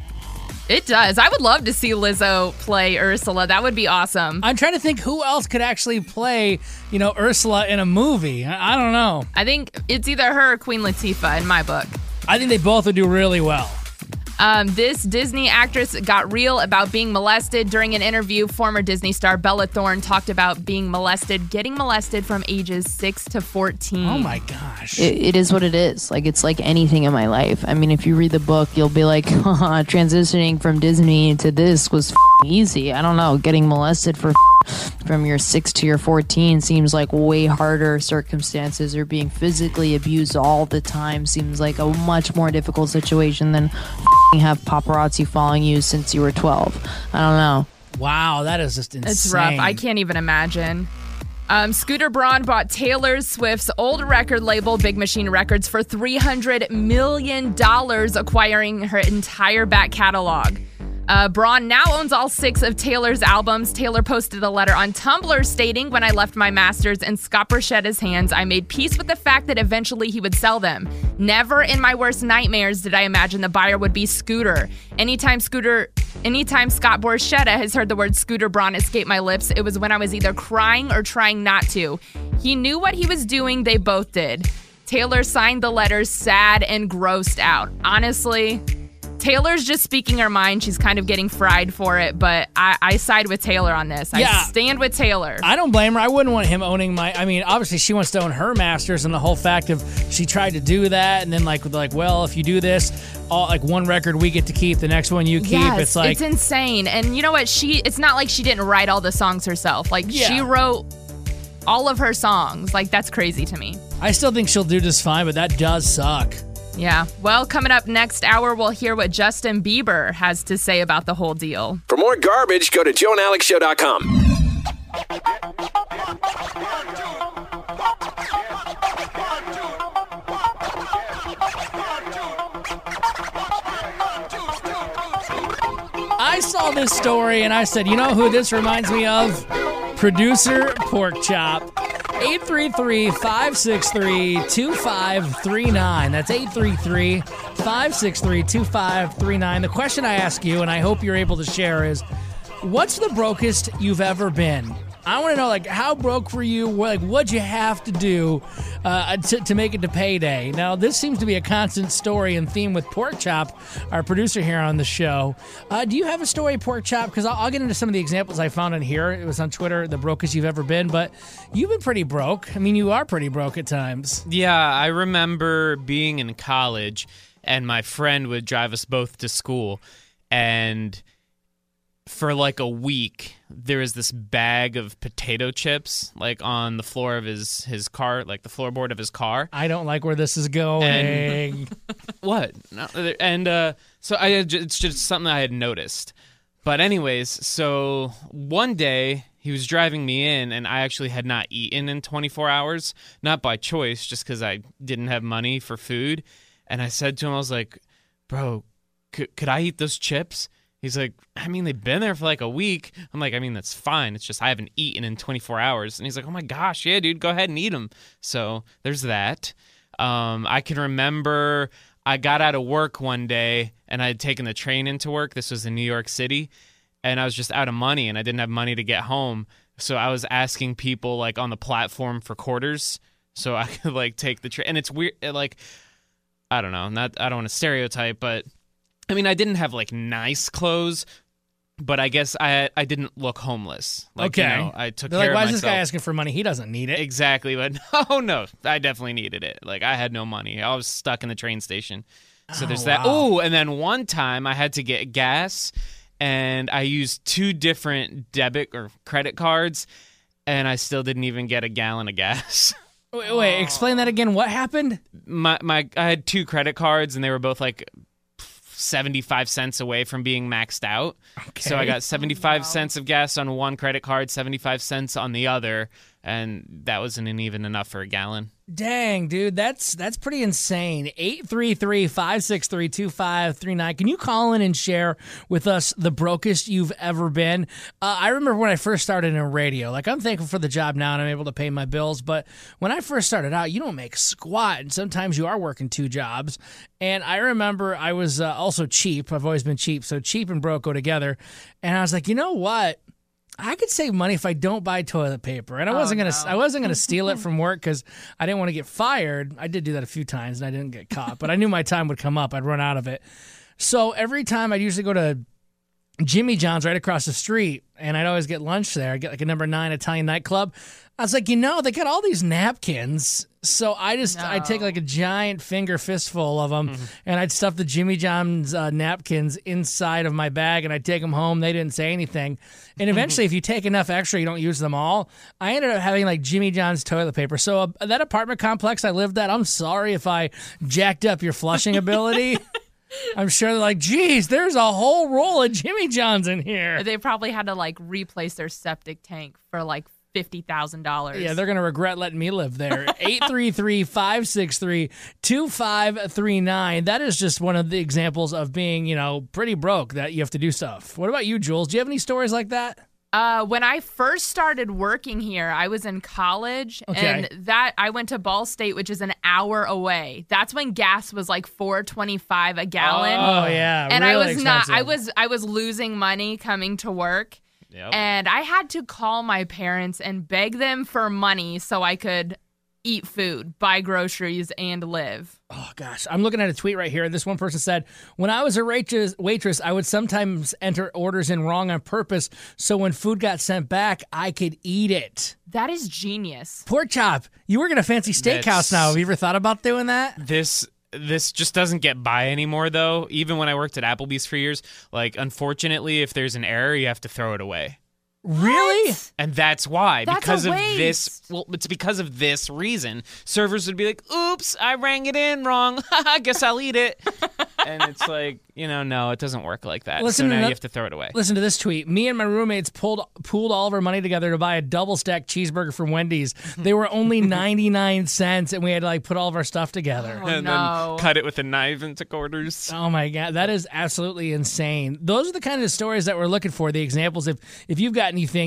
It does. I would love to see Lizzo play Ursula. That would be awesome. I'm trying to think who else could actually play, Ursula in a movie. I don't know. I think it's either her or Queen Latifah in my book. I think they both would do really well. This Disney actress got real about being molested. During an interview, former Disney star Bella Thorne talked about getting molested from ages 6 to 14. Oh my gosh. It is what it is. Like, it's like anything in my life. I mean, if you read the book, you'll be like, transitioning from Disney to this was easy. I don't know. Getting molested from your 6 to your 14 seems like way harder circumstances, or being physically abused all the time seems like a much more difficult situation than have paparazzi following you since you were 12. I don't know. Wow, that is just insane. It's rough. I can't even imagine. Scooter Braun bought Taylor Swift's old record label, Big Machine Records, for $300 million, acquiring her entire back catalog. Braun now owns all 6 of Taylor's albums. Taylor posted a letter on Tumblr stating, "When I left my masters in Scott Borchetta's hands, I made peace with the fact that eventually he would sell them. Never in my worst nightmares did I imagine the buyer would be Scooter. Anytime Scott Borchetta has heard the word Scooter Braun escape my lips, it was when I was either crying or trying not to. He knew what he was doing. They both did." Taylor signed the letter sad and grossed out. Honestly, Taylor's just speaking her mind. She's kind of getting fried for it, but I side with Taylor on this. I stand with Taylor. I don't blame her. I wouldn't want him owning obviously she wants to own her masters, and the whole fact of she tried to do that, and then well, if you do this, one record we get to keep, the next one you keep. Yes, it's insane. And you know what? It's not like she didn't write all the songs herself. She wrote all of her songs. That's crazy to me. I still think she'll do just fine, but that does suck. Yeah. Well, coming up next hour, we'll hear what Justin Bieber has to say about the whole deal. For more garbage, go to JoeandAlexShow.com. I saw this story and I said, you know who this reminds me of? Producer Porkchop. 833-563-2539. That's 833-563-2539. The question I ask you, and I hope you're able to share, is what's the brokest you've ever been? I want to know, how broke were you? What'd you have to do to make it to payday? Now, this seems to be a constant story and theme with Porkchop, our producer here on the show. Do you have a story, Porkchop? Because I'll get into some of the examples I found on here. It was on Twitter, the brokest you've ever been. But you've been pretty broke. I mean, you are pretty broke at times. Yeah, I remember being in college, and my friend would drive us both to school, and for a week, there was this bag of potato chips on the floor of his car, the floorboard of his car. I don't like where this is going. And what? No, and so it's just something I had noticed. But anyways, so one day he was driving me in, and I actually had not eaten in 24 hours, not by choice, just because I didn't have money for food. And I said to him, I was like, "Bro, could I eat those chips?" He's like, "I mean, they've been there for a week." I'm like, "I mean, that's fine. It's just I haven't eaten in 24 hours. And he's like, "Oh my gosh, yeah, dude, go ahead and eat them." So there's that. I can remember I got out of work one day, and I had taken the train into work. This was in New York City, and I was just out of money, and I didn't have money to get home. So I was asking people on the platform for quarters so I could take the train. And it's weird, I don't know, I don't want to stereotype, but I mean, I didn't have nice clothes, but I guess I didn't look homeless. Okay. I took They're care of why myself. Is this guy asking for money? He doesn't need it. Exactly, but no, I definitely needed it. I had no money. I was stuck in the train station. So there's that. Oh, and then one time I had to get gas, and I used 2 different debit or credit cards, and I still didn't even get a gallon of gas. Wait, explain that again. What happened? I had 2 credit cards, and they were both like 75 cents away from being maxed out. Okay. So I got 75 cents of gas on one credit card, 75 cents on the other, and that wasn't even enough for a gallon. Dang, dude, that's pretty insane. 833-563-2539. Can you call in and share with us the brokest you've ever been? I remember when I first started in radio. Like, I'm thankful for the job now and I'm able to pay my bills. But when I first started out, you don't make squat. And sometimes you are working 2 jobs. And I remember I was also cheap. I've always been cheap. So cheap and broke go together. And I was like, you know what? I could save money if I don't buy toilet paper, and I wasn't gonna steal it from work because I didn't want to get fired. I did do that a few times, and I didn't get caught. But I knew my time would come up; I'd run out of it. So every time I'd usually go to Jimmy John's right across the street, and I'd always get lunch there. I'd get like a number 9 Italian nightclub. I was like, they got all these napkins. So I'd take like a giant finger fistful of them, and I'd stuff the Jimmy John's napkins inside of my bag, and I'd take them home. They didn't say anything. And eventually, if you take enough extra, you don't use them all. I ended up having like Jimmy John's toilet paper. So that apartment complex I lived at, I'm sorry if I jacked up your flushing ability. I'm sure they're like, geez, there's a whole roll of Jimmy John's in here. They probably had to like replace their septic tank for like $50,000. Yeah, they're going to regret letting me live there. 833-563-2539. That is just one of the examples of being, pretty broke that you have to do stuff. What about you, Jules? Do you have any stories like that? When I first started working here, I was in college, and I went to Ball State, which is an hour away. That's when gas was like $4.25 a gallon. Oh yeah, and really I was expensive. I was losing money coming to work, Yep. and I had to call my parents and beg them for money so I could eat food, buy groceries, and live. Oh, gosh. I'm looking at a tweet right here. This one person said, when I was a waitress, I would sometimes enter orders in wrong on purpose, so when food got sent back, I could eat it. That is genius. Pork chop, you work in a fancy steakhouse now. Have you ever thought about doing that? This just doesn't get by anymore, though. Even when I worked at Applebee's for years, like, unfortunately, if there's an error, you have to throw it away. Really? What? And that's why. That's because a of waste. this. Well, it's because of this reason. Servers would be like, oops, I rang it in wrong. I guess I'll eat it. And it's like, no, it doesn't work like that. So now you have to throw it away. Listen to this tweet. Me and my roommates pooled all of our money together to buy a double-stacked cheeseburger from Wendy's. They were only 99 cents, and we had to put all of our stuff together. Oh, and then cut it with a knife into quarters. Oh, my God. That is absolutely insane. Those are the kind of stories that we're looking for, the examples. If you've got anything,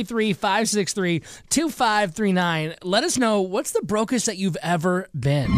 833-563-2539. Let us know, what's the brokest that you've ever been?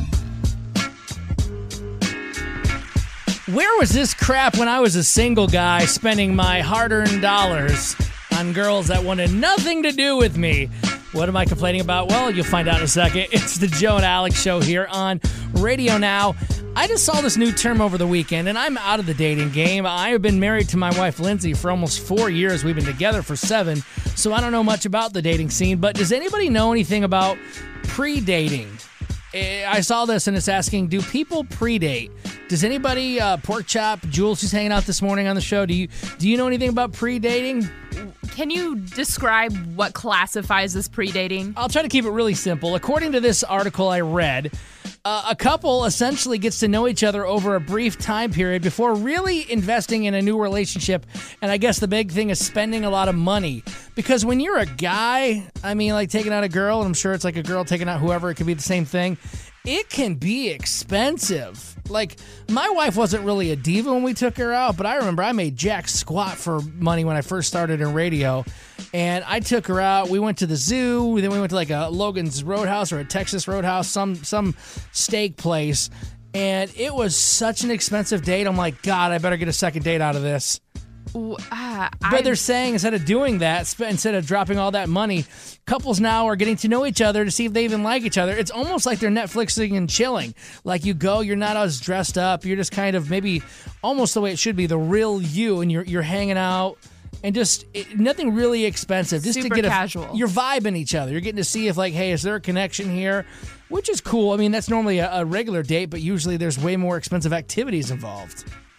Where was this crap when I was a single guy spending my hard-earned dollars on girls that wanted nothing to do with me? What am I complaining about? Well, you'll find out in a second. It's the Joe and Alex Show here on Radio Now. I just saw this new term over the weekend, and I'm out of the dating game. I have been married to my wife, Lindsay, for almost 4 years. We've been together for 7, so I don't know much about the dating scene. But does anybody know anything about pre-dating? I saw this, and it's asking, do people predate? Does anybody, Pork Chop, Jules, who's hanging out this morning on the show, do you know anything about pre-dating? Can you describe what classifies as pre-dating? I'll try to keep it really simple. According to this article I read, a couple essentially gets to know each other over a brief time period before really investing in a new relationship. And I guess the big thing is spending a lot of money. Because when you're a guy, like taking out a girl, and I'm sure it's like a girl taking out whoever, it could be the same thing. It can be expensive. Like, my wife wasn't really a diva when we took her out, but I remember I made jack squat for money when I first started in radio. And I took her out. We went to the zoo. Then we went to like a Logan's Roadhouse or a Texas Roadhouse, some steak place. And it was such an expensive date. I'm like, God, I better get a second date out of this. But they're saying instead of doing that, instead of dropping all that money, couples now are getting to know each other to see if they even like each other. It's almost like they're Netflixing and chilling. Like, you go, you're not as dressed up. You're just kind of maybe almost the way it should be, the real you, and you're hanging out. And just nothing really expensive. Just Super to get casual. You're vibing each other. You're getting to see if, like, hey, is there a connection here? Which is cool. That's normally a regular date, but usually there's way more expensive activities involved.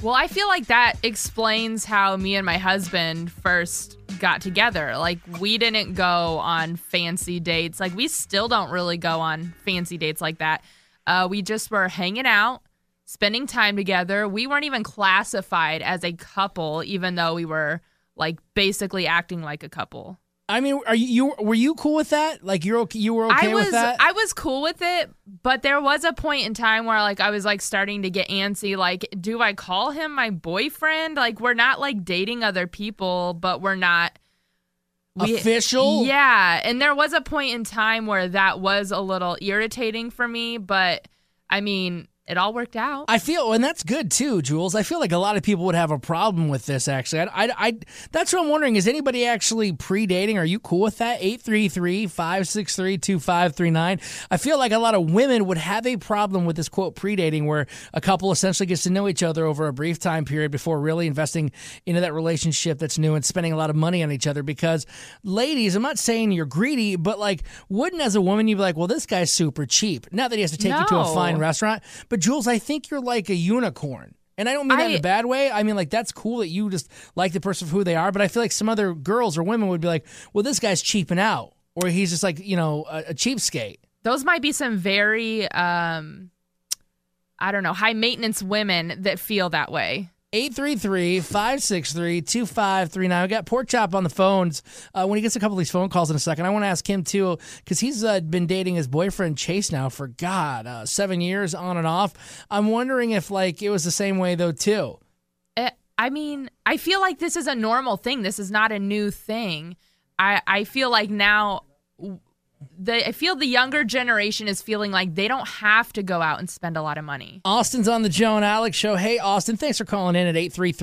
Well, I feel like that explains how me and my husband first got together. Like, we didn't go on fancy dates. Like, we still don't really go on fancy dates like that. We just were hanging out, spending time together. We weren't even classified as a couple, even though we were, like, basically acting like a couple. I mean, were you cool with that? Like, you were okay with that? I was cool with it, but there was a point in time where, like, I was, like, starting to get antsy. Like, do I call him my boyfriend? Like, we're not, like, dating other people, but we're not official? Yeah, and there was a point in time where that was a little irritating for me, but, I mean, it all worked out. I feel, and that's good too, Jules. I feel like a lot of people would have a problem with this, actually. That's what I'm wondering. Is anybody actually pre-dating? Are you cool with that? 833-563-2539. I feel like a lot of women would have a problem with this, quote, pre-dating, where a couple essentially gets to know each other over a brief time period before really investing into that relationship that's new and spending a lot of money on each other. Because, ladies, I'm not saying you're greedy, but, like, wouldn't as a woman you be like, well, this guy's super cheap. Not that he has to take you to a fine restaurant, but Jules, I think you're like a unicorn. And I don't mean that in a bad way. I mean, like, that's cool that you just like the person for who they are. But I feel like some other girls or women would be like, well, this guy's cheaping out. Or he's just like, you know, a cheapskate. Those might be some very, I don't know, high maintenance women that feel that way. 833-563-2539. We got Pork Chop on the phones. When he gets a couple of these phone calls in a second, I want to ask him, too, because he's been dating his boyfriend, Chase, now for, 7 years on and off. I'm wondering if, like, it was the same way, though, too. I mean, I feel like this is a normal thing. This is not a new thing. I feel like now... I feel the younger generation is feeling like they don't have to go out and spend a lot of money. Austin's on the Joe and Alex show. Hey, Austin, thanks for calling in at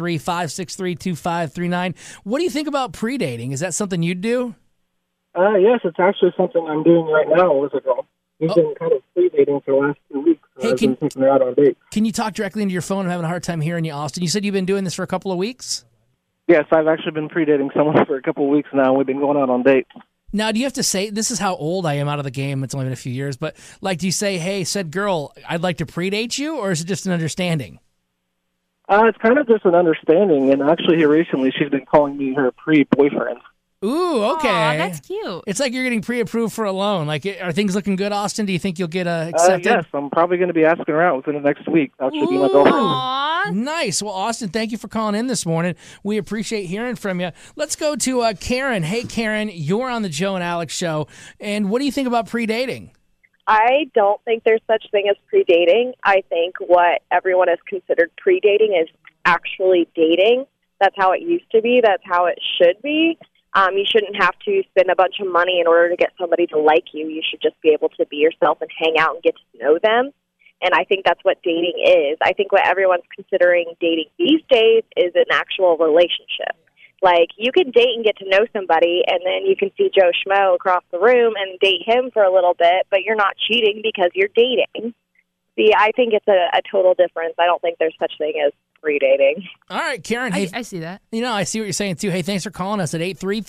833-563-2539. What do you think about pre-dating? Is that something you'd do? Yes, it's actually something I'm doing right now with a girl. We've been kind of pre-dating for the last 2 weeks. So I've been taking her out on dates. Can you talk directly into your phone? I'm having a hard time hearing you, Austin. You said you've been doing this for a couple of weeks? Yes, I've actually been pre-dating someone for a couple of weeks now. We've been going out on dates. Now, do you have to say, this is how old I am out of the game, it's only been a few years, but, like, do you say, hey, said girl, I'd like to predate you, or is it just an understanding? It's kind of just an understanding, and actually here recently she's been calling me her pre-boyfriend. Ooh, okay. Aw, that's cute. It's like you're getting pre-approved for a loan. Like, are things looking good, Austin? Do you think you'll get accepted? Yes, I'm probably going to be asking her out within the next week. That should be my girlfriend. Nice. Well, Austin, thank you for calling in this morning. We appreciate hearing from you. Let's go to Karen. Hey, Karen, you're on the Joe and Alex show. And what do you think about pre-dating? I don't think there's such thing as pre-dating. I think what everyone has considered pre-dating is actually dating. That's how it used to be. That's how it should be. You shouldn't have to spend a bunch of money in order to get somebody to like you. You should just be able to be yourself and hang out and get to know them. And I think that's what dating is. I think what everyone's considering dating these days is an actual relationship. Like, you can date and get to know somebody, and then you can see Joe Schmo across the room and date him for a little bit, but you're not cheating because you're dating. See, I think it's a total difference. I don't think there's such thing as pre-dating. All right, Karen. Hey, I see that. You know, I see what you're saying, too. Hey, thanks for calling us at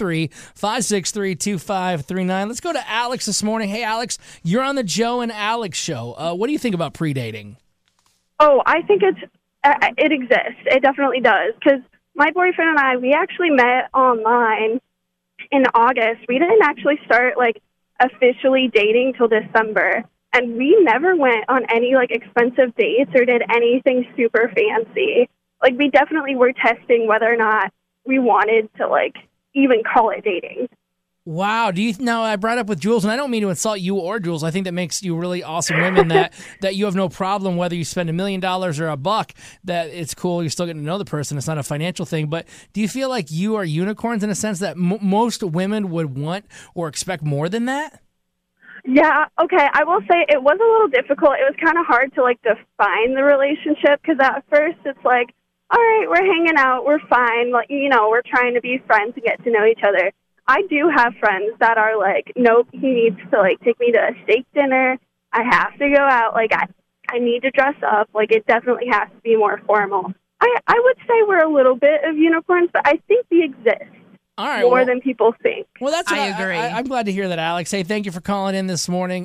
833-563-2539. Let's go to Alex this morning. Hey, Alex, you're on the Joe and Alex show. What do you think about pre-dating? Oh, I think it exists. It definitely does. Because my boyfriend and I, we actually met online in August. We didn't actually start, like, officially dating till December. And we never went on any, like, expensive dates or did anything super fancy. Like, we definitely were testing whether or not we wanted to, like, even call it dating. Wow. Now, I brought up with Jules, and I don't mean to insult you or Jules. I think that makes you really awesome women that you have no problem whether you spend $1 million or $1, that it's cool. You're still getting to know the person. It's not a financial thing. But do you feel like you are unicorns in a sense that most women would want or expect more than that? Yeah, okay, I will say it was a little difficult. It was kind of hard to, like, define the relationship because at first it's like, all right, we're hanging out, we're fine, like, you know, we're trying to be friends and get to know each other. I do have friends that are like, nope, he needs to, like, take me to a steak dinner. I have to go out. Like, I need to dress up. Like, it definitely has to be more formal. I would say we're a little bit of unicorns, but I think we exist. All right, more than people think. Well, that's what I agree. I'm glad to hear that, Alex. Hey, thank you for calling in this morning.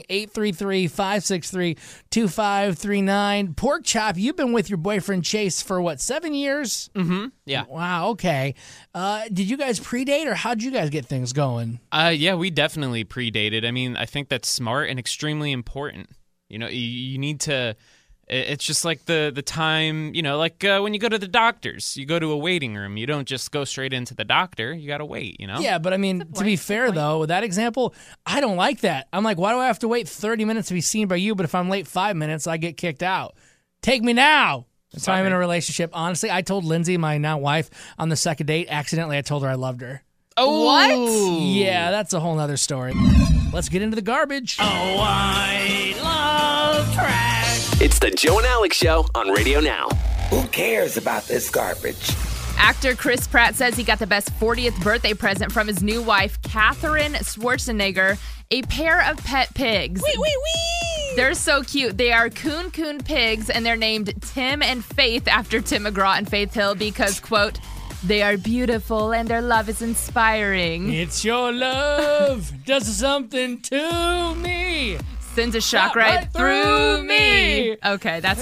833-563-2539. Pork Chop, you've been with your boyfriend Chase for what, 7 years? Mm-hmm. Yeah. Wow. Okay. Did you guys predate, or how'd you guys get things going? Yeah, we definitely predated. I mean, I think that's smart and extremely important. You know, you need to. It's just like the time, you know, like when you go to the doctors, you go to a waiting room. You don't just go straight into the doctor. You got to wait, you know? Yeah, but I mean, to be fair, though, with that example, I don't like that. I'm like, why do I have to wait 30 minutes to be seen by you, but if I'm late 5 minutes, I get kicked out? Take me now. That's why I'm in a relationship. Honestly, I told Lindsay, my now wife, on the second date, accidentally I told her I loved her. Oh, what? Yeah, that's a whole nother story. Let's get into the garbage. Oh, I love trash. It's the Joe and Alex Show on Radio Now. Who cares about this garbage? Actor Chris Pratt says he got the best 40th birthday present from his new wife, Katherine Schwarzenegger, a pair of pet pigs. Wee, wee, wee! They're so cute. They are Coon pigs, and they're named Tim and Faith after Tim McGraw and Faith Hill because, quote, they are beautiful and their love is inspiring. It's your love does something to me. Sends a shock right through me. Okay, that's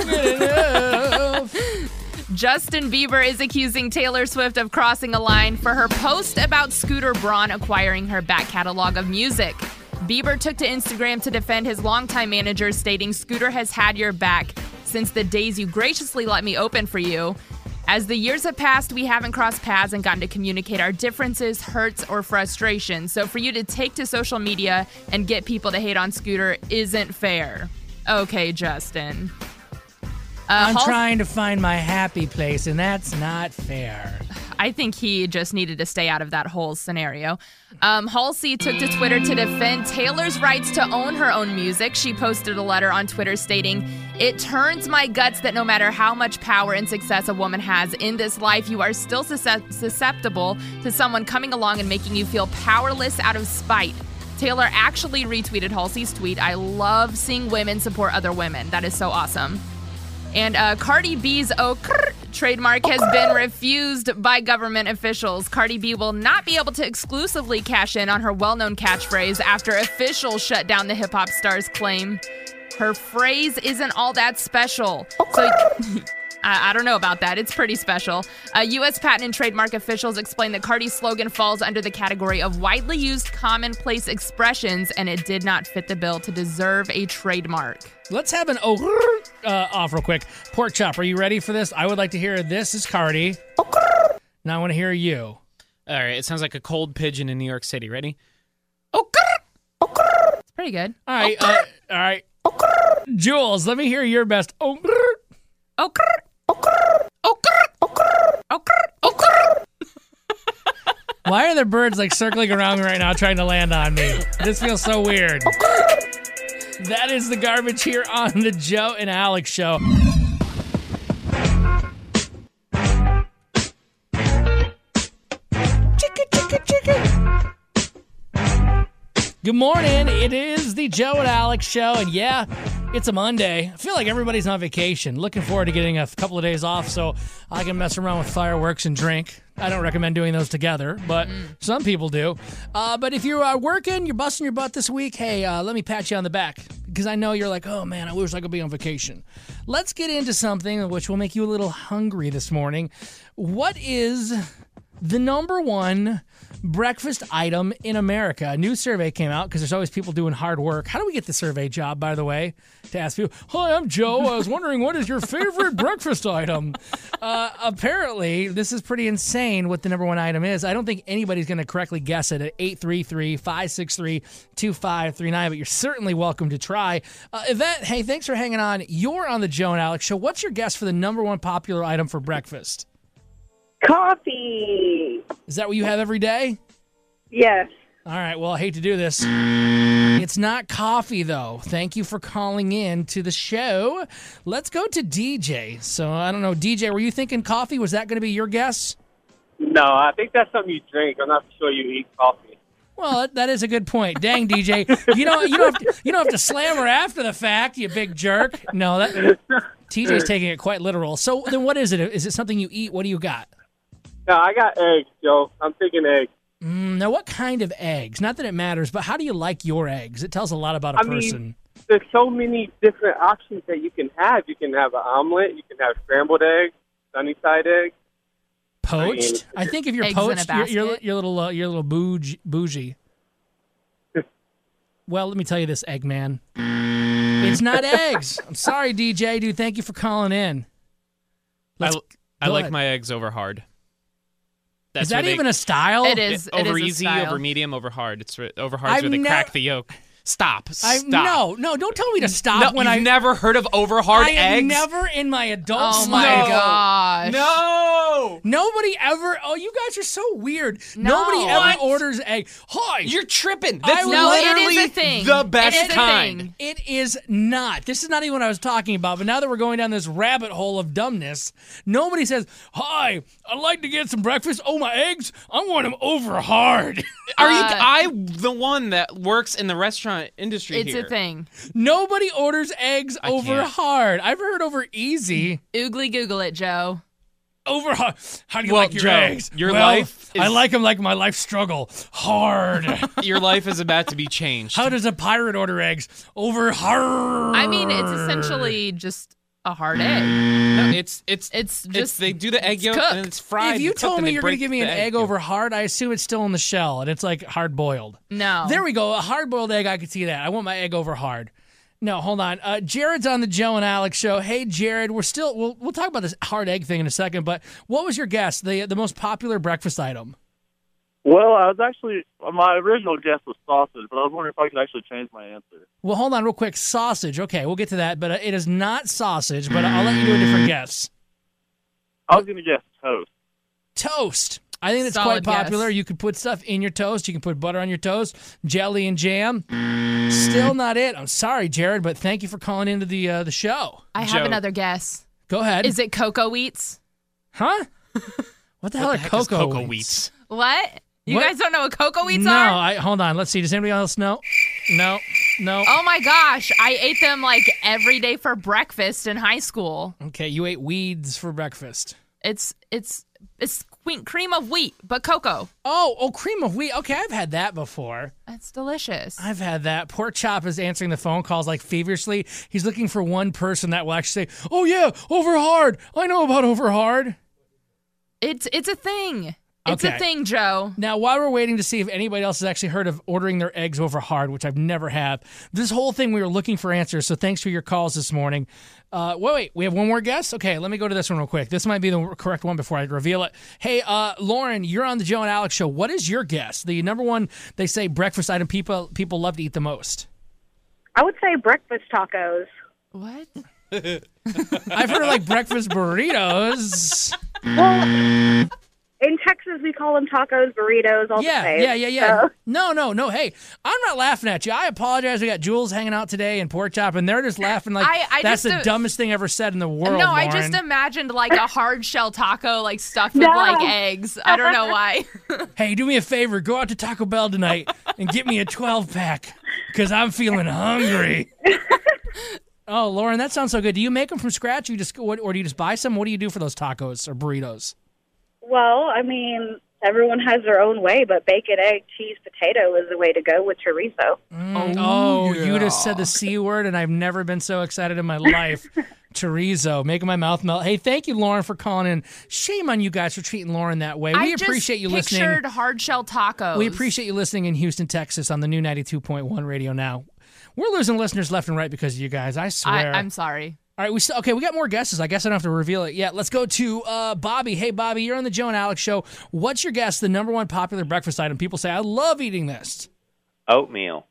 enough. Justin Bieber is accusing Taylor Swift of crossing a line for her post about Scooter Braun acquiring her back catalog of music. Bieber took to Instagram to defend his longtime manager, stating, Scooter has had your back since the days you graciously let me open for you. As the years have passed, we haven't crossed paths and gotten to communicate our differences, hurts, or frustrations. So for you to take to social media and get people to hate on Scooter isn't fair. Okay, Justin. I'm trying to find my happy place, and that's not fair. I think he just needed to stay out of that whole scenario. Halsey took to Twitter to defend Taylor's rights to own her own music. She posted a letter on Twitter stating, it turns my guts that no matter how much power and success a woman has in this life, you are still susceptible to someone coming along and making you feel powerless out of spite. Taylor actually retweeted Halsey's tweet. I love seeing women support other women. That is so awesome. And Cardi B's trademark has been refused by government officials. Cardi B will not be able to exclusively cash in on her well-known catchphrase after officials shut down the hip-hop star's claim. Her phrase isn't all that special. So I don't know about that. It's pretty special. U.S. Patent and Trademark officials explained that Cardi's slogan falls under the category of widely used commonplace expressions, and it did not fit the bill to deserve a trademark. Let's have an off real quick. Pork Chop, are you ready for this? I would like to hear this is Cardi. Now I want to hear you. All right, it sounds like a cold pigeon in New York City. Ready? It's pretty good. All right, all right. Jules, let me hear your best. Why are the birds like circling around me right now trying to land on me? This feels so weird. That is the garbage here on the Joe and Alex Show. Good morning. It is the Joe and Alex Show, and yeah, it's a Monday. I feel like everybody's on vacation. Looking forward to getting a couple of days off so I can mess around with fireworks and drink. I don't recommend doing those together, but some people do. But if you are working, you're busting your butt this week, hey, let me pat you on the back because I know you're like, oh man, I wish I could be on vacation. Let's get into something which will make you a little hungry this morning. What is the number one breakfast item in America? A new survey came out because there's always people doing hard work. How do we get the survey job, by the way, to ask people, hi, I'm Joe. I was wondering, what is your favorite breakfast item? Apparently, this is pretty insane what the number one item is. I don't think anybody's going to correctly guess it at 833-563-2539, but you're certainly welcome to try. Yvette, hey, thanks for hanging on. You're on the Joe and Alex Show. What's your guess for the number one popular item for breakfast? Coffee. Is that what you have every day? Yes. All right, well, I hate to do this. It's not coffee, though. Thank you for calling in to the show. Let's go to DJ. So, I don't know, DJ, were you thinking coffee? Was that going to be your guess? No, I think that's something you drink. I'm not sure you eat coffee. Well, that is a good point. Dang, DJ. You don't have to slam her after the fact, you big jerk. No, TJ's taking it quite literal. So, then what is it? Is it something you eat? What do you got? No, I got eggs, Joe. I'm thinking eggs. Now, what kind of eggs? Not that it matters, but how do you like your eggs? It tells a lot about a person. There's so many different options that you can have. You can have an omelet. You can have scrambled eggs, sunny side eggs. Poached? I think if you're Eggs in a poached, you're basket. a little bougie. Well, let me tell you this, Eggman. It's not eggs. I'm sorry, DJ. Dude, thank you for calling in. I go like ahead. my eggs over hard. Is that even a style? It is. It Over is a easy, style. over medium, over hard. It's over hard's where they crack the yolk. Stop. No, don't tell me to stop when You've never heard of over hard I have eggs? never in my adult Oh life. my gosh. No. Nobody ever. Oh, you guys are so weird. No. Nobody ever What? orders egg. Hi. You're tripping. I That's No, it literally is a thing. the best It is a kind. thing. It is not. This is not even what I was talking about. But now that we're going down this rabbit hole of dumbness, nobody says, "Hi, I'd like to get some breakfast. Oh, my eggs. I want them over hard." Are you? I'm the one that works in the restaurant industry It's here. a thing. Nobody orders eggs I over can't. hard. I've heard over easy. Oogly Google it, Joe. Over hard. How do you Well, like your Joe, eggs? your Well, life is- I like them like my life struggle. Hard. Your life is about to be changed. How does a pirate order eggs? Over hard. I mean, it's essentially just a hard egg. No, it's just they do the egg yolk cooked. and it's fried. If you cooked, told and me they you're going to break give me an the egg yolk. over hard, I assume it's still in the shell and it's like hard boiled. No. There we go. A hard boiled egg, I could see that. I want my egg over hard. No, hold on. Jared's on the Joe and Alex show. Hey, Jared, we'll talk about this hard egg thing in a second, but what was your guess? The most popular breakfast item? Well, I was actually, my original guess was sausage, but I was wondering if I could actually change my answer. Well, hold on real quick. Sausage. Okay, we'll get to that, but it is not sausage, but I'll let you do a different guess. I was going to guess toast. Toast. I think it's Solid quite popular. guess. You can put stuff in your toast. You can put butter on your toast, jelly and jam. Still not it. I'm sorry, Jared, but thank you for calling into the show. I have Joe. another guess. Go ahead. Is it cocoa wheats? Huh? What the hell What are the heck is cocoa cocoa wheats? wheats? What? You What? guys don't know what cocoa wheats No, are? hold on. Let's see. Does anybody else know? No. Oh my gosh, I ate them like every day for breakfast in high school. Okay, you ate weeds for breakfast. It's cream of wheat, but cocoa. Oh, cream of wheat. Okay, I've had that before. That's delicious. I've had that. Pork Chop is answering the phone calls like feverishly. He's looking for one person that will actually say, "Oh yeah, over hard. I know about over hard." It's a thing. It's Okay. a thing, Joe. Now, while we're waiting to see if anybody else has actually heard of ordering their eggs over hard, which I've never have, this whole thing we were looking for answers. So thanks for your calls this morning. Wait, we have one more guess? Okay, let me go to this one real quick. This might be the correct one before I reveal it. Hey, Lauren, you're on the Joe and Alex show. What is your guess? The number one, they say, breakfast item people love to eat the most. I would say breakfast tacos. What? I've heard of like breakfast burritos. Well, in Texas, we call them tacos, burritos, all the same. Yeah. So. No. Hey, I'm not laughing at you. I apologize. We got Jules hanging out today and Pork Chop, and they're just laughing like I that's just, the dumbest thing ever said in the world. No, I just Lauren. imagined like a hard shell taco, like stuffed with like eggs. I don't know why. Hey, do me a favor. Go out to Taco Bell tonight and get me a 12-pack because I'm feeling hungry. Oh, Lauren, that sounds so good. Do you make them from scratch? Or do you just buy some? What do you do for those tacos or burritos? Well, I mean, everyone has their own way, but bacon, egg, cheese, potato is the way to go with chorizo. You just said the C word, and I've never been so excited in my life. Chorizo, making my mouth melt. Hey, thank you, Lauren, for calling in. Shame on you guys for treating Lauren that way. We appreciate you listening. I just pictured hard shell tacos. We appreciate you listening in Houston, Texas on the new 92.1 Radio Now. We're losing listeners left and right because of you guys, I swear. I'm sorry. All right, we got more guesses. I guess I don't have to reveal it yet. Let's go to Bobby. Hey, Bobby, you're on the Joe and Alex show. What's your guess, the number one popular breakfast item? People say, I love eating this. Oatmeal.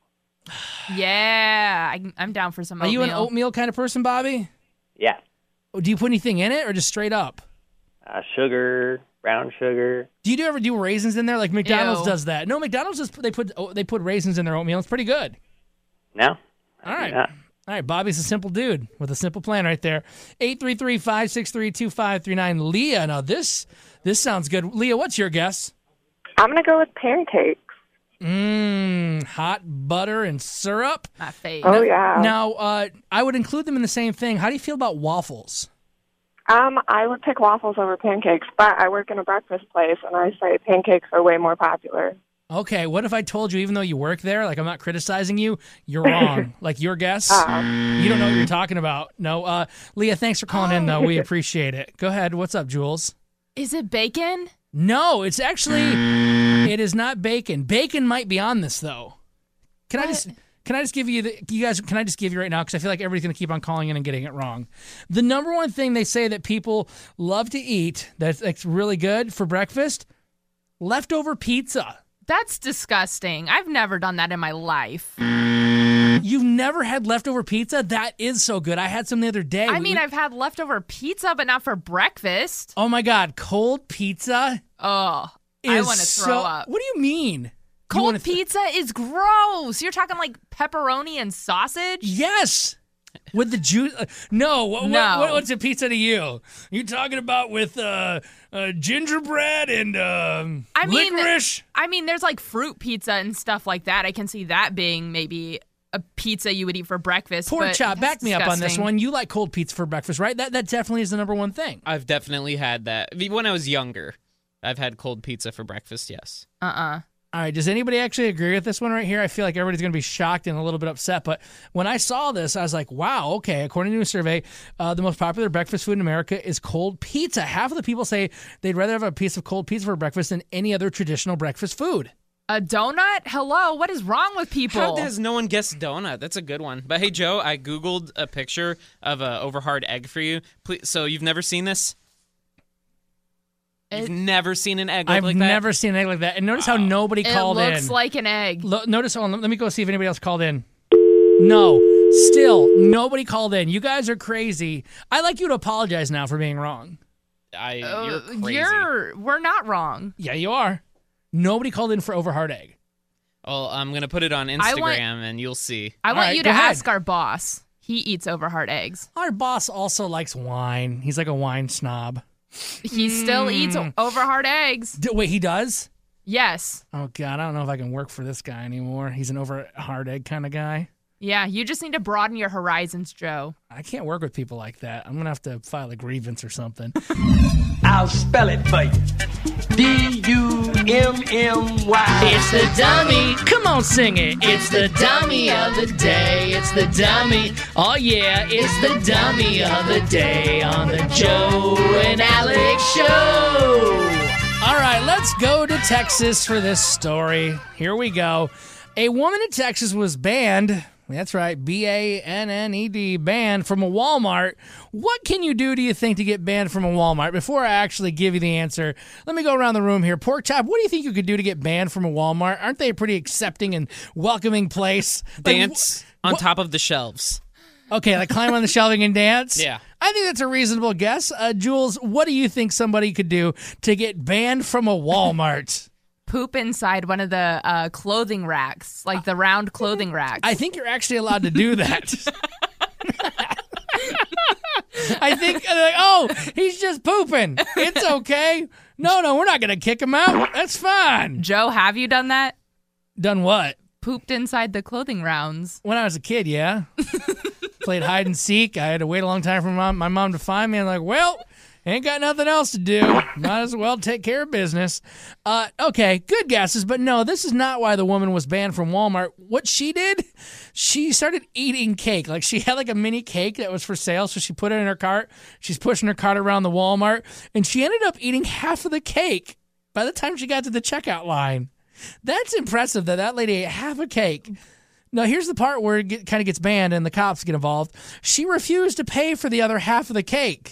Yeah, I'm down for some Are oatmeal. you an oatmeal kind of person, Bobby? Yeah. Do you put anything in it or just straight up? Sugar, brown sugar. Do you ever do raisins in there? Like McDonald's Ew. does that. No, McDonald's they put raisins in their oatmeal. It's pretty good. No. All right. Yeah. All right, Bobby's a simple dude with a simple plan right there. 833-563-2539. Leah, now this sounds good. Leah, what's your guess? I'm going to go with pancakes. Hot butter and syrup. My face. Oh, yeah. Now, I would include them in the same thing. How do you feel about waffles? I would pick waffles over pancakes, but I work in a breakfast place, and I say pancakes are way more popular. Okay, what if I told you, even though you work there, like I'm not criticizing you, you're wrong. Like your guess, you don't know what you're talking about. No, Leah, thanks for calling in, though. We appreciate it. Go ahead. What's up, Jules? Is it bacon? No, it's actually, it is not bacon. Bacon might be on this, though. Can I just give you can I just give you right now, because I feel like everybody's going to keep on calling in and getting it wrong. The number one thing they say that people love to eat that's really good for breakfast, leftover pizza. That's disgusting. I've never done that in my life. You've never had leftover pizza? That is so good. I had some the other day. I mean, I've had leftover pizza, but not for breakfast. Oh, my God. Cold pizza? Oh, I want to throw up. What do you mean? Cold pizza is gross. You're talking like pepperoni and sausage? Yes. With the juice? No. What's a pizza to you? You talking about with gingerbread and licorice? I mean, there's like fruit pizza and stuff like that. I can see that being maybe a pizza you would eat for breakfast. Pork chop, back me up on this one. You like cold pizza for breakfast, right? That definitely is the number one thing. I've definitely had that. When I was younger, I've had cold pizza for breakfast, yes. All right, does anybody actually agree with this one right here? I feel like everybody's going to be shocked and a little bit upset, but when I saw this, I was like, wow, okay. According to a survey, the most popular breakfast food in America is cold pizza. Half of the people say they'd rather have a piece of cold pizza for breakfast than any other traditional breakfast food. A donut? Hello, what is wrong with people? How does no one guess donut? That's a good one. But hey, Joe, I Googled a picture of an over-hard egg for you. Please, so you've never seen this? You've never seen an egg like that? I've never seen an egg like that. And notice how nobody called in. It looks like an egg. Notice, let me go see if anybody else called in. No. Still, nobody called in. You guys are crazy. I'd like you to apologize now for being wrong. You're crazy. We're not wrong. Yeah, you are. Nobody called in for over-hard egg. Well, I'm going to put it on Instagram, and you'll see. I want you to ask our boss. He eats over-hard eggs. Our boss also likes wine. He's like a wine snob. He still eats over-hard eggs. Wait, he does? Yes. Oh, God, I don't know if I can work for this guy anymore. He's an over-hard egg kind of guy. Yeah, you just need to broaden your horizons, Joe. I can't work with people like that. I'm going to have to file a grievance or something. I'll spell it for you. D-U-M-M-Y. It's the dummy. Come on, sing it. It's the dummy of the day. It's the dummy. Oh, yeah, it's the dummy of the day on the Joe and Alex Show. All right, let's go to Texas for this story. Here we go. A woman in Texas was banned. That's right, B-A-N-N-E-D, banned from a Walmart. What can you do you think, to get banned from a Walmart? Before I actually give you the answer, let me go around the room here. Pork Chop, what do you think you could do to get banned from a Walmart? Aren't they a pretty accepting and welcoming place? Dance on top of the shelves. Okay, like climb on the shelving and dance? Yeah. I think that's a reasonable guess. Jules, what do you think somebody could do to get banned from a Walmart? Poop inside one of the clothing racks, like the round clothing racks. I think you're actually allowed to do that. I think, he's just pooping. It's okay. No, we're not going to kick him out. That's fine. Joe, have you done that? Done what? Pooped inside the clothing rounds. When I was a kid, yeah. Played hide and seek. I had to wait a long time for my mom to find me. I'm like, well, ain't got nothing else to do. Might as well take care of business. Okay, good guesses, but no, this is not why the woman was banned from Walmart. What she did, she started eating cake. Like, she had like a mini cake that was for sale, so she put it in her cart. She's pushing her cart around the Walmart, and she ended up eating half of the cake by the time she got to the checkout line. That's impressive that lady ate half a cake. Now, here's the part where it kind of gets banned and the cops get involved. She refused to pay for the other half of the cake.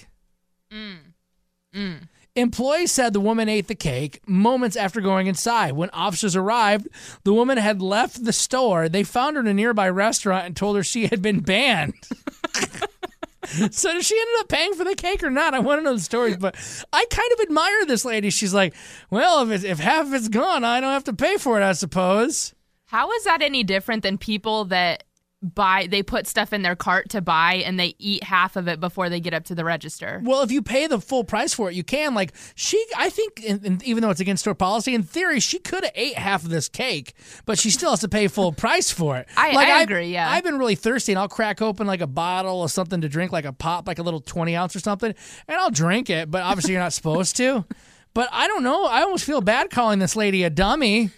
Employees said the woman ate the cake moments after going inside. When officers arrived, the woman had left the store. They found her in a nearby restaurant and told her she had been banned. So did she ended up paying for the cake or not? I want to know the stories, but I kind of admire this lady. She's like, well, if half of it's gone, I don't have to pay for it, I suppose. How is that any different than people that they put stuff in their cart to buy, and they eat half of it before they get up to the register. Well, if you pay the full price for it, you can. Like, I think, even though it's against store policy, in theory, she could have ate half of this cake, but she still has to pay full price for it. I agree, yeah. I've been really thirsty, and I'll crack open like a bottle of something to drink, like a pop, like a little 20 ounce or something, and I'll drink it, but obviously you're not supposed to. But I don't know. I almost feel bad calling this lady a dummy.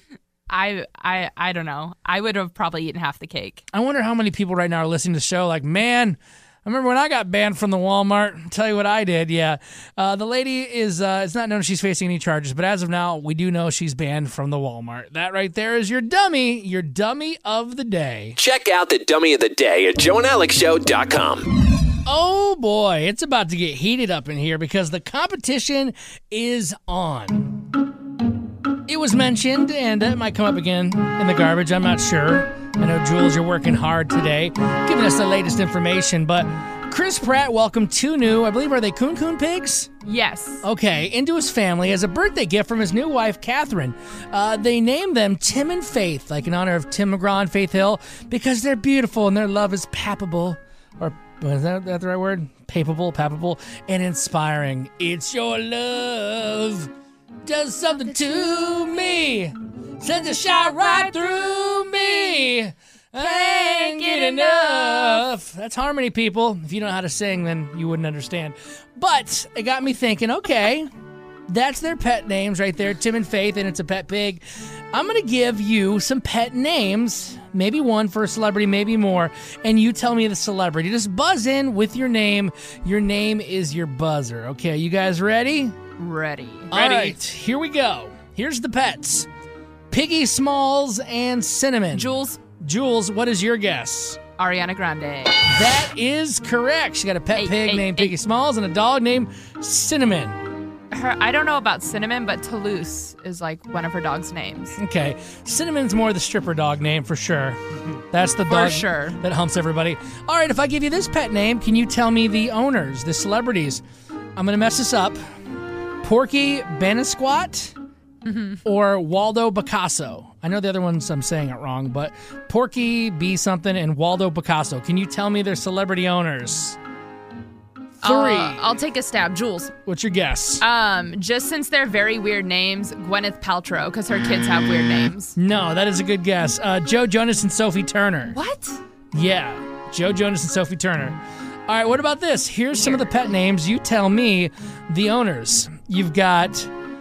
I don't know. I would have probably eaten half the cake. I wonder how many people right now are listening to the show like, man, I remember when I got banned from the Walmart. I'll tell you what I did, yeah. The lady is, it's not known if she's facing any charges, but as of now, we do know she's banned from the Walmart. That right there is your dummy of the day. Check out the dummy of the day at joeandalexshow.com. Oh boy, it's about to get heated up in here because the competition is on. It was mentioned, and it might come up again in the garbage. I'm not sure. I know, Jules, you're working hard today, giving us the latest information. But Chris Pratt welcomed 2 new, I believe, are they Coon pigs? Yes. Okay, into his family as a birthday gift from his new wife, Catherine. They named them Tim and Faith, like in honor of Tim McGraw and Faith Hill, because they're beautiful and their love is palpable. Or is that the right word? Palpable, and inspiring. It's your love. Does something to me, sends a shot right through me. I ain't get enough. That's harmony, people. If you don't know how to sing, then you wouldn't understand. But it got me thinking, okay, that's their pet names right there, Tim and Faith, and it's a pet pig. I'm going to give you some pet names, maybe one for a celebrity, maybe more, and you tell me the celebrity. Just buzz in with your name. Your name is your buzzer. Okay, you guys ready? Ready. All right, here we go. Here's the pets. Piggy Smalls and Cinnamon. Jules, what is your guess? Ariana Grande. That is correct. She got a pet pig named Piggy Smalls and a dog named Cinnamon. I don't know about Cinnamon, but Toulouse is like one of her dog's names. Okay. Cinnamon's more the stripper dog name for sure. That's the dog that humps everybody. All right, if I give you this pet name, can you tell me the owners, the celebrities? I'm going to mess this up. Porky Benisquat or Waldo Picasso? I know the other ones I'm saying it wrong, but Porky B something and Waldo Picasso. Can you tell me their celebrity owners? 3. I'll take a stab. Jules. What's your guess? Just since they're very weird names, Gwyneth Paltrow, because her kids have weird names. No, that is a good guess. Joe Jonas and Sophie Turner. What? Yeah, Joe Jonas and Sophie Turner. All right, what about this? Here's some of the pet names. You tell me the owners. You've got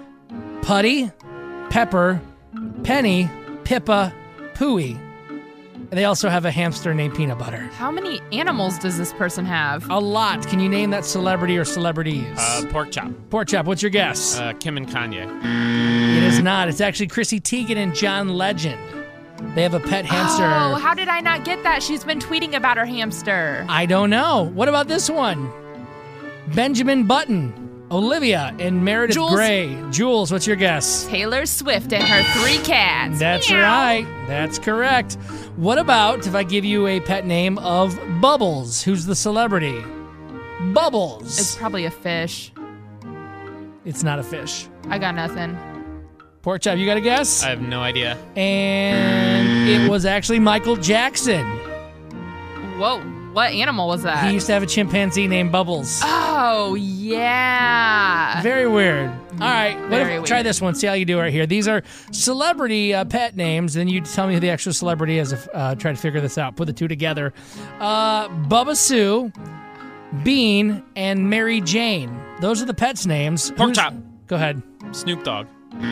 Putty, Pepper, Penny, Pippa, Pooey. They also have a hamster named Peanut Butter. How many animals does this person have? A lot. Can you name that celebrity or celebrities? Pork Chop. Pork Chop. What's your guess? Kim and Kanye. It is not. It's actually Chrissy Teigen and John Legend. They have a pet hamster. Oh, how did I not get that? She's been tweeting about her hamster. I don't know. What about this one? Benjamin Button, Olivia, and Meredith Grey. Jules, what's your guess? Taylor Swift and her 3 cats. That's right. That's correct. What about if I give you a pet name of Bubbles? Who's the celebrity? Bubbles. It's probably a fish. It's not a fish. I got nothing. Pork Chop, you got a guess? I have no idea. And it was actually Michael Jackson. Whoa, what animal was that? He used to have a chimpanzee named Bubbles. Oh, yeah. Very weird. All right, try this one. See how you do right here. These are celebrity pet names, and you tell me who the actual celebrity is. Try to figure this out. Put the 2 together. Bubba Sue, Bean, and Mary Jane. Those are the pets' names. Pork Chop. Go ahead. Snoop Dogg.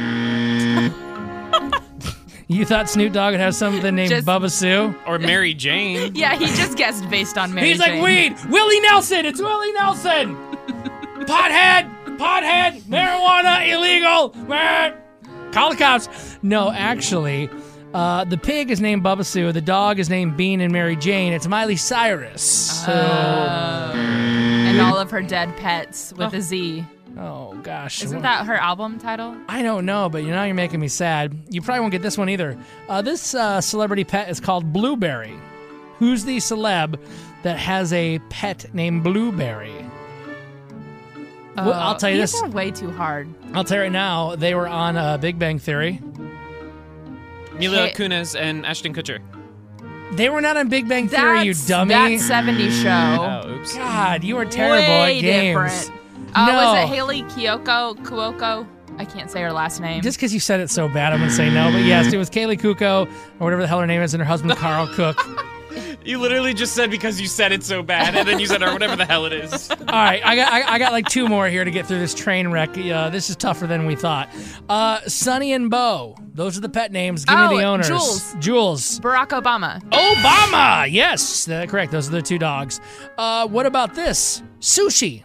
You thought Snoop Dogg would have something named Bubba Sue? Or Mary Jane. Yeah, he just guessed based on Mary Jane. He's like, weed! Willie Nelson! It's Willie Nelson! Pothead! Marijuana! Illegal! Call the cops! No, actually, the pig is named Bubba Sue. The dog is named Bean and Mary Jane. It's Miley Cyrus. And all of her dead pets with a Z. Oh, gosh. Isn't that her album title? I don't know, but now you're making me sad. You probably won't get this one either. This celebrity pet is called Blueberry. Who's the celeb that has a pet named Blueberry? Well, I'll tell you these this. are way too hard. I'll tell you right now, they were on Big Bang Theory. Mila Kunis and Ashton Kutcher. They were not on Big Bang Theory, you dummy. That 70s show. Oh, oops. God, you were terrible Way at games. different. No. Was it Haley Cuoco? I can't say her last name. Just because you said it so bad, I'm going to say no. But yes, it was Kaylee Kuko, or whatever the hell her name is, and her husband, Carl Cook. You literally just said because you said it so bad, and then you said or whatever the hell it is. All right, I got like 2 more here to get through this train wreck. This is tougher than we thought. Sonny and Bo. Those are the pet names. Give me the owners. Jules. Barack Obama. Obama! Yes, correct. Those are the 2 dogs. What about this? Sushi.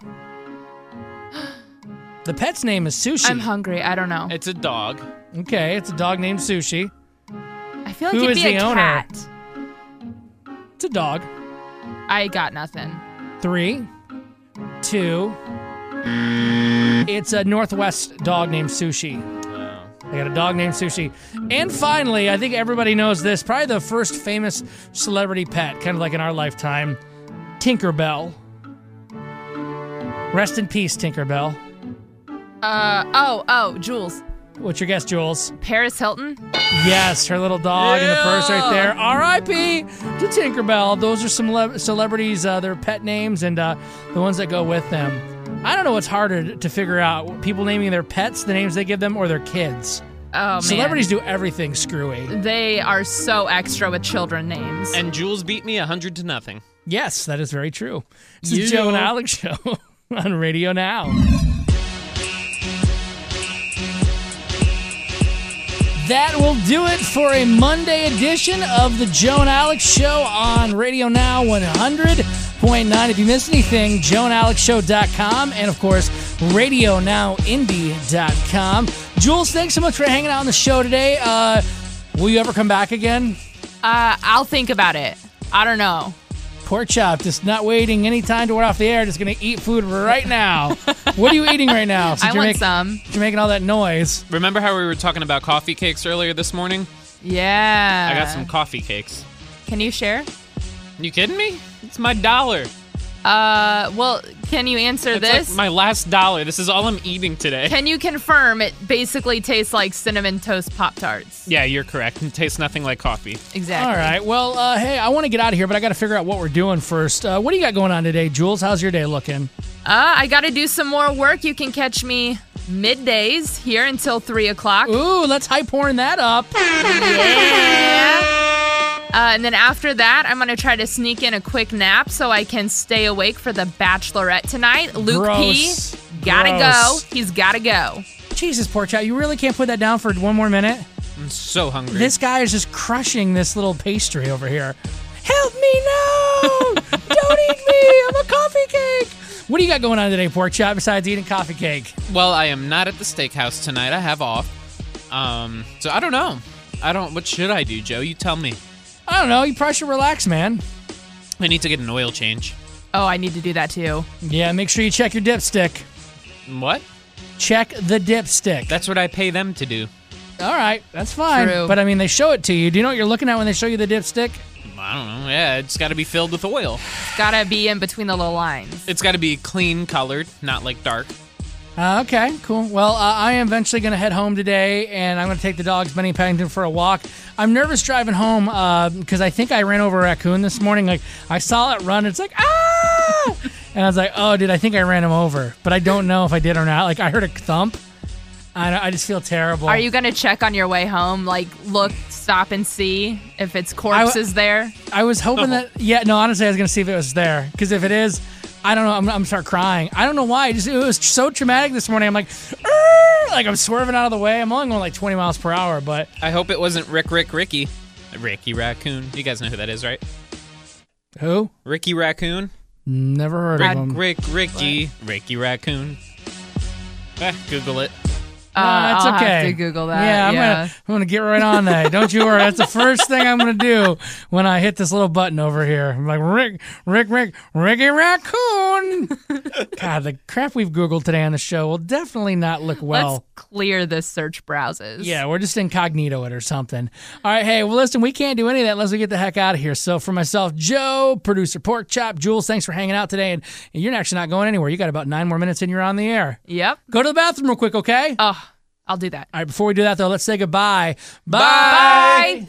The pet's name is Sushi. I'm hungry. I don't know. It's a dog. Okay, it's a dog named Sushi. I feel like Who it'd is be the a owner? cat. It's a dog. I got nothing. 3, 2. It's a Northwest dog named Sushi. I got a dog named Sushi. And finally, I think everybody knows this, probably the first famous celebrity pet, kind of like in our lifetime, Tinkerbell. Rest in peace, Tinkerbell. Jules. What's your guess, Jules? Paris Hilton? Yes, her little dog in the purse right there. R.I.P. to Tinkerbell. Those are some celebrities, their pet names, and the ones that go with them. I don't know what's harder to figure out, people naming their pets, the names they give them, or their kids. Oh, man. Celebrities do everything screwy. They are so extra with children names. And Jules beat me 100-0. Yes, that is very true. This is Joe and Alex Show on Radio Now. That will do it for a Monday edition of the Joe and Alex Show on Radio Now 100.9. If you missed anything, joeandalexshow.com and, of course, RadioNowIndy.com. Jules, thanks so much for hanging out on the show today. Will you ever come back again? I'll think about it. I don't know. Pork chop, just not waiting any time to wear off the air, just going to eat food right now. What are you eating right now? I want some. You're making all that noise. Remember how we were talking about coffee cakes earlier this morning? Yeah. I got some coffee cakes. Can you share? You kidding me? It's my $1. Well, can you answer this? Like my last $1. This is all I'm eating today. Can you confirm it basically tastes like Cinnamon Toast Pop-Tarts? Yeah, you're correct. It tastes nothing like coffee. Exactly. All right. Well, hey, I want to get out of here, but I got to figure out what we're doing first. What do you got going on today, Jules? How's your day looking? I got to do some more work. You can catch me middays here until 3 o'clock. Ooh, let's high porn that up. Yeah. And then after that, I'm going to try to sneak in a quick nap so I can stay awake for the Bachelorette tonight. Luke Gross. P. Gotta go. He's gotta go. Jesus, poor child. You really can't put that down for one more minute? I'm so hungry. This guy is just crushing this little pastry over here. Help me, no! Don't eat me! I'm a coffee cake! What do you got going on today, Pork Chop, besides eating coffee cake? Well, I am not at the steakhouse tonight. I have off. So I don't know. What should I do, Joe? You tell me. I don't know. You probably should relax, man. I need to get an oil change. Oh, I need to do that too. Yeah, make sure you check your dipstick. What? Check the dipstick. That's what I pay them to do. All right, that's fine. True. But, I mean, they show it to you. Do you know what you're looking at when they show you the dipstick? I don't know. Yeah, it's got to be filled with oil. It's gotta be in between the little lines. It's got to be clean colored, not like dark. Okay, cool. Well, I am eventually going to head home today, and I'm going to take the dogs, Benny Paddington, for a walk. I'm nervous driving home because I think I ran over a raccoon this morning. Like, I saw it run. It's like, ah! And I was like, oh, dude, I think I ran him over. But I don't know if I did or not. Like, I heard a thump. I just feel terrible. Are you going to check on your way home? Like, look, stop and see if its corpse is there? I was hoping that, honestly, I was going to see if it was there. Because if it is, I don't know, I'm going to start crying. I don't know why. It was so traumatic this morning. I'm like, like I'm swerving out of the way. I'm only going like 20 miles per hour, but. I hope it wasn't Ricky. Ricky Raccoon. You guys know who that is, right? Who? Ricky Raccoon. Never heard of him. Ricky Raccoon. Google it. That's I'll okay. have to Google that. Yeah, I'm gonna get right on that. Don't you worry. That's the first thing I'm gonna do when I hit this little button over here. I'm like, Ricky Raccoon. God, the crap we've Googled today on the show will definitely not look well. Let's clear this search browsers. Yeah, we're just incognito it or something. All right, hey, well, listen, we can't do any of that unless we get the heck out of here. So for myself, Joe, producer Pork Chop, Jules, thanks for hanging out today. And you're actually not going anywhere. You got about 9 more minutes and you're on the air. Yep. Go to the bathroom real quick, okay? Oh, I'll do that. All right, before we do that, though, let's say goodbye. Bye. Bye.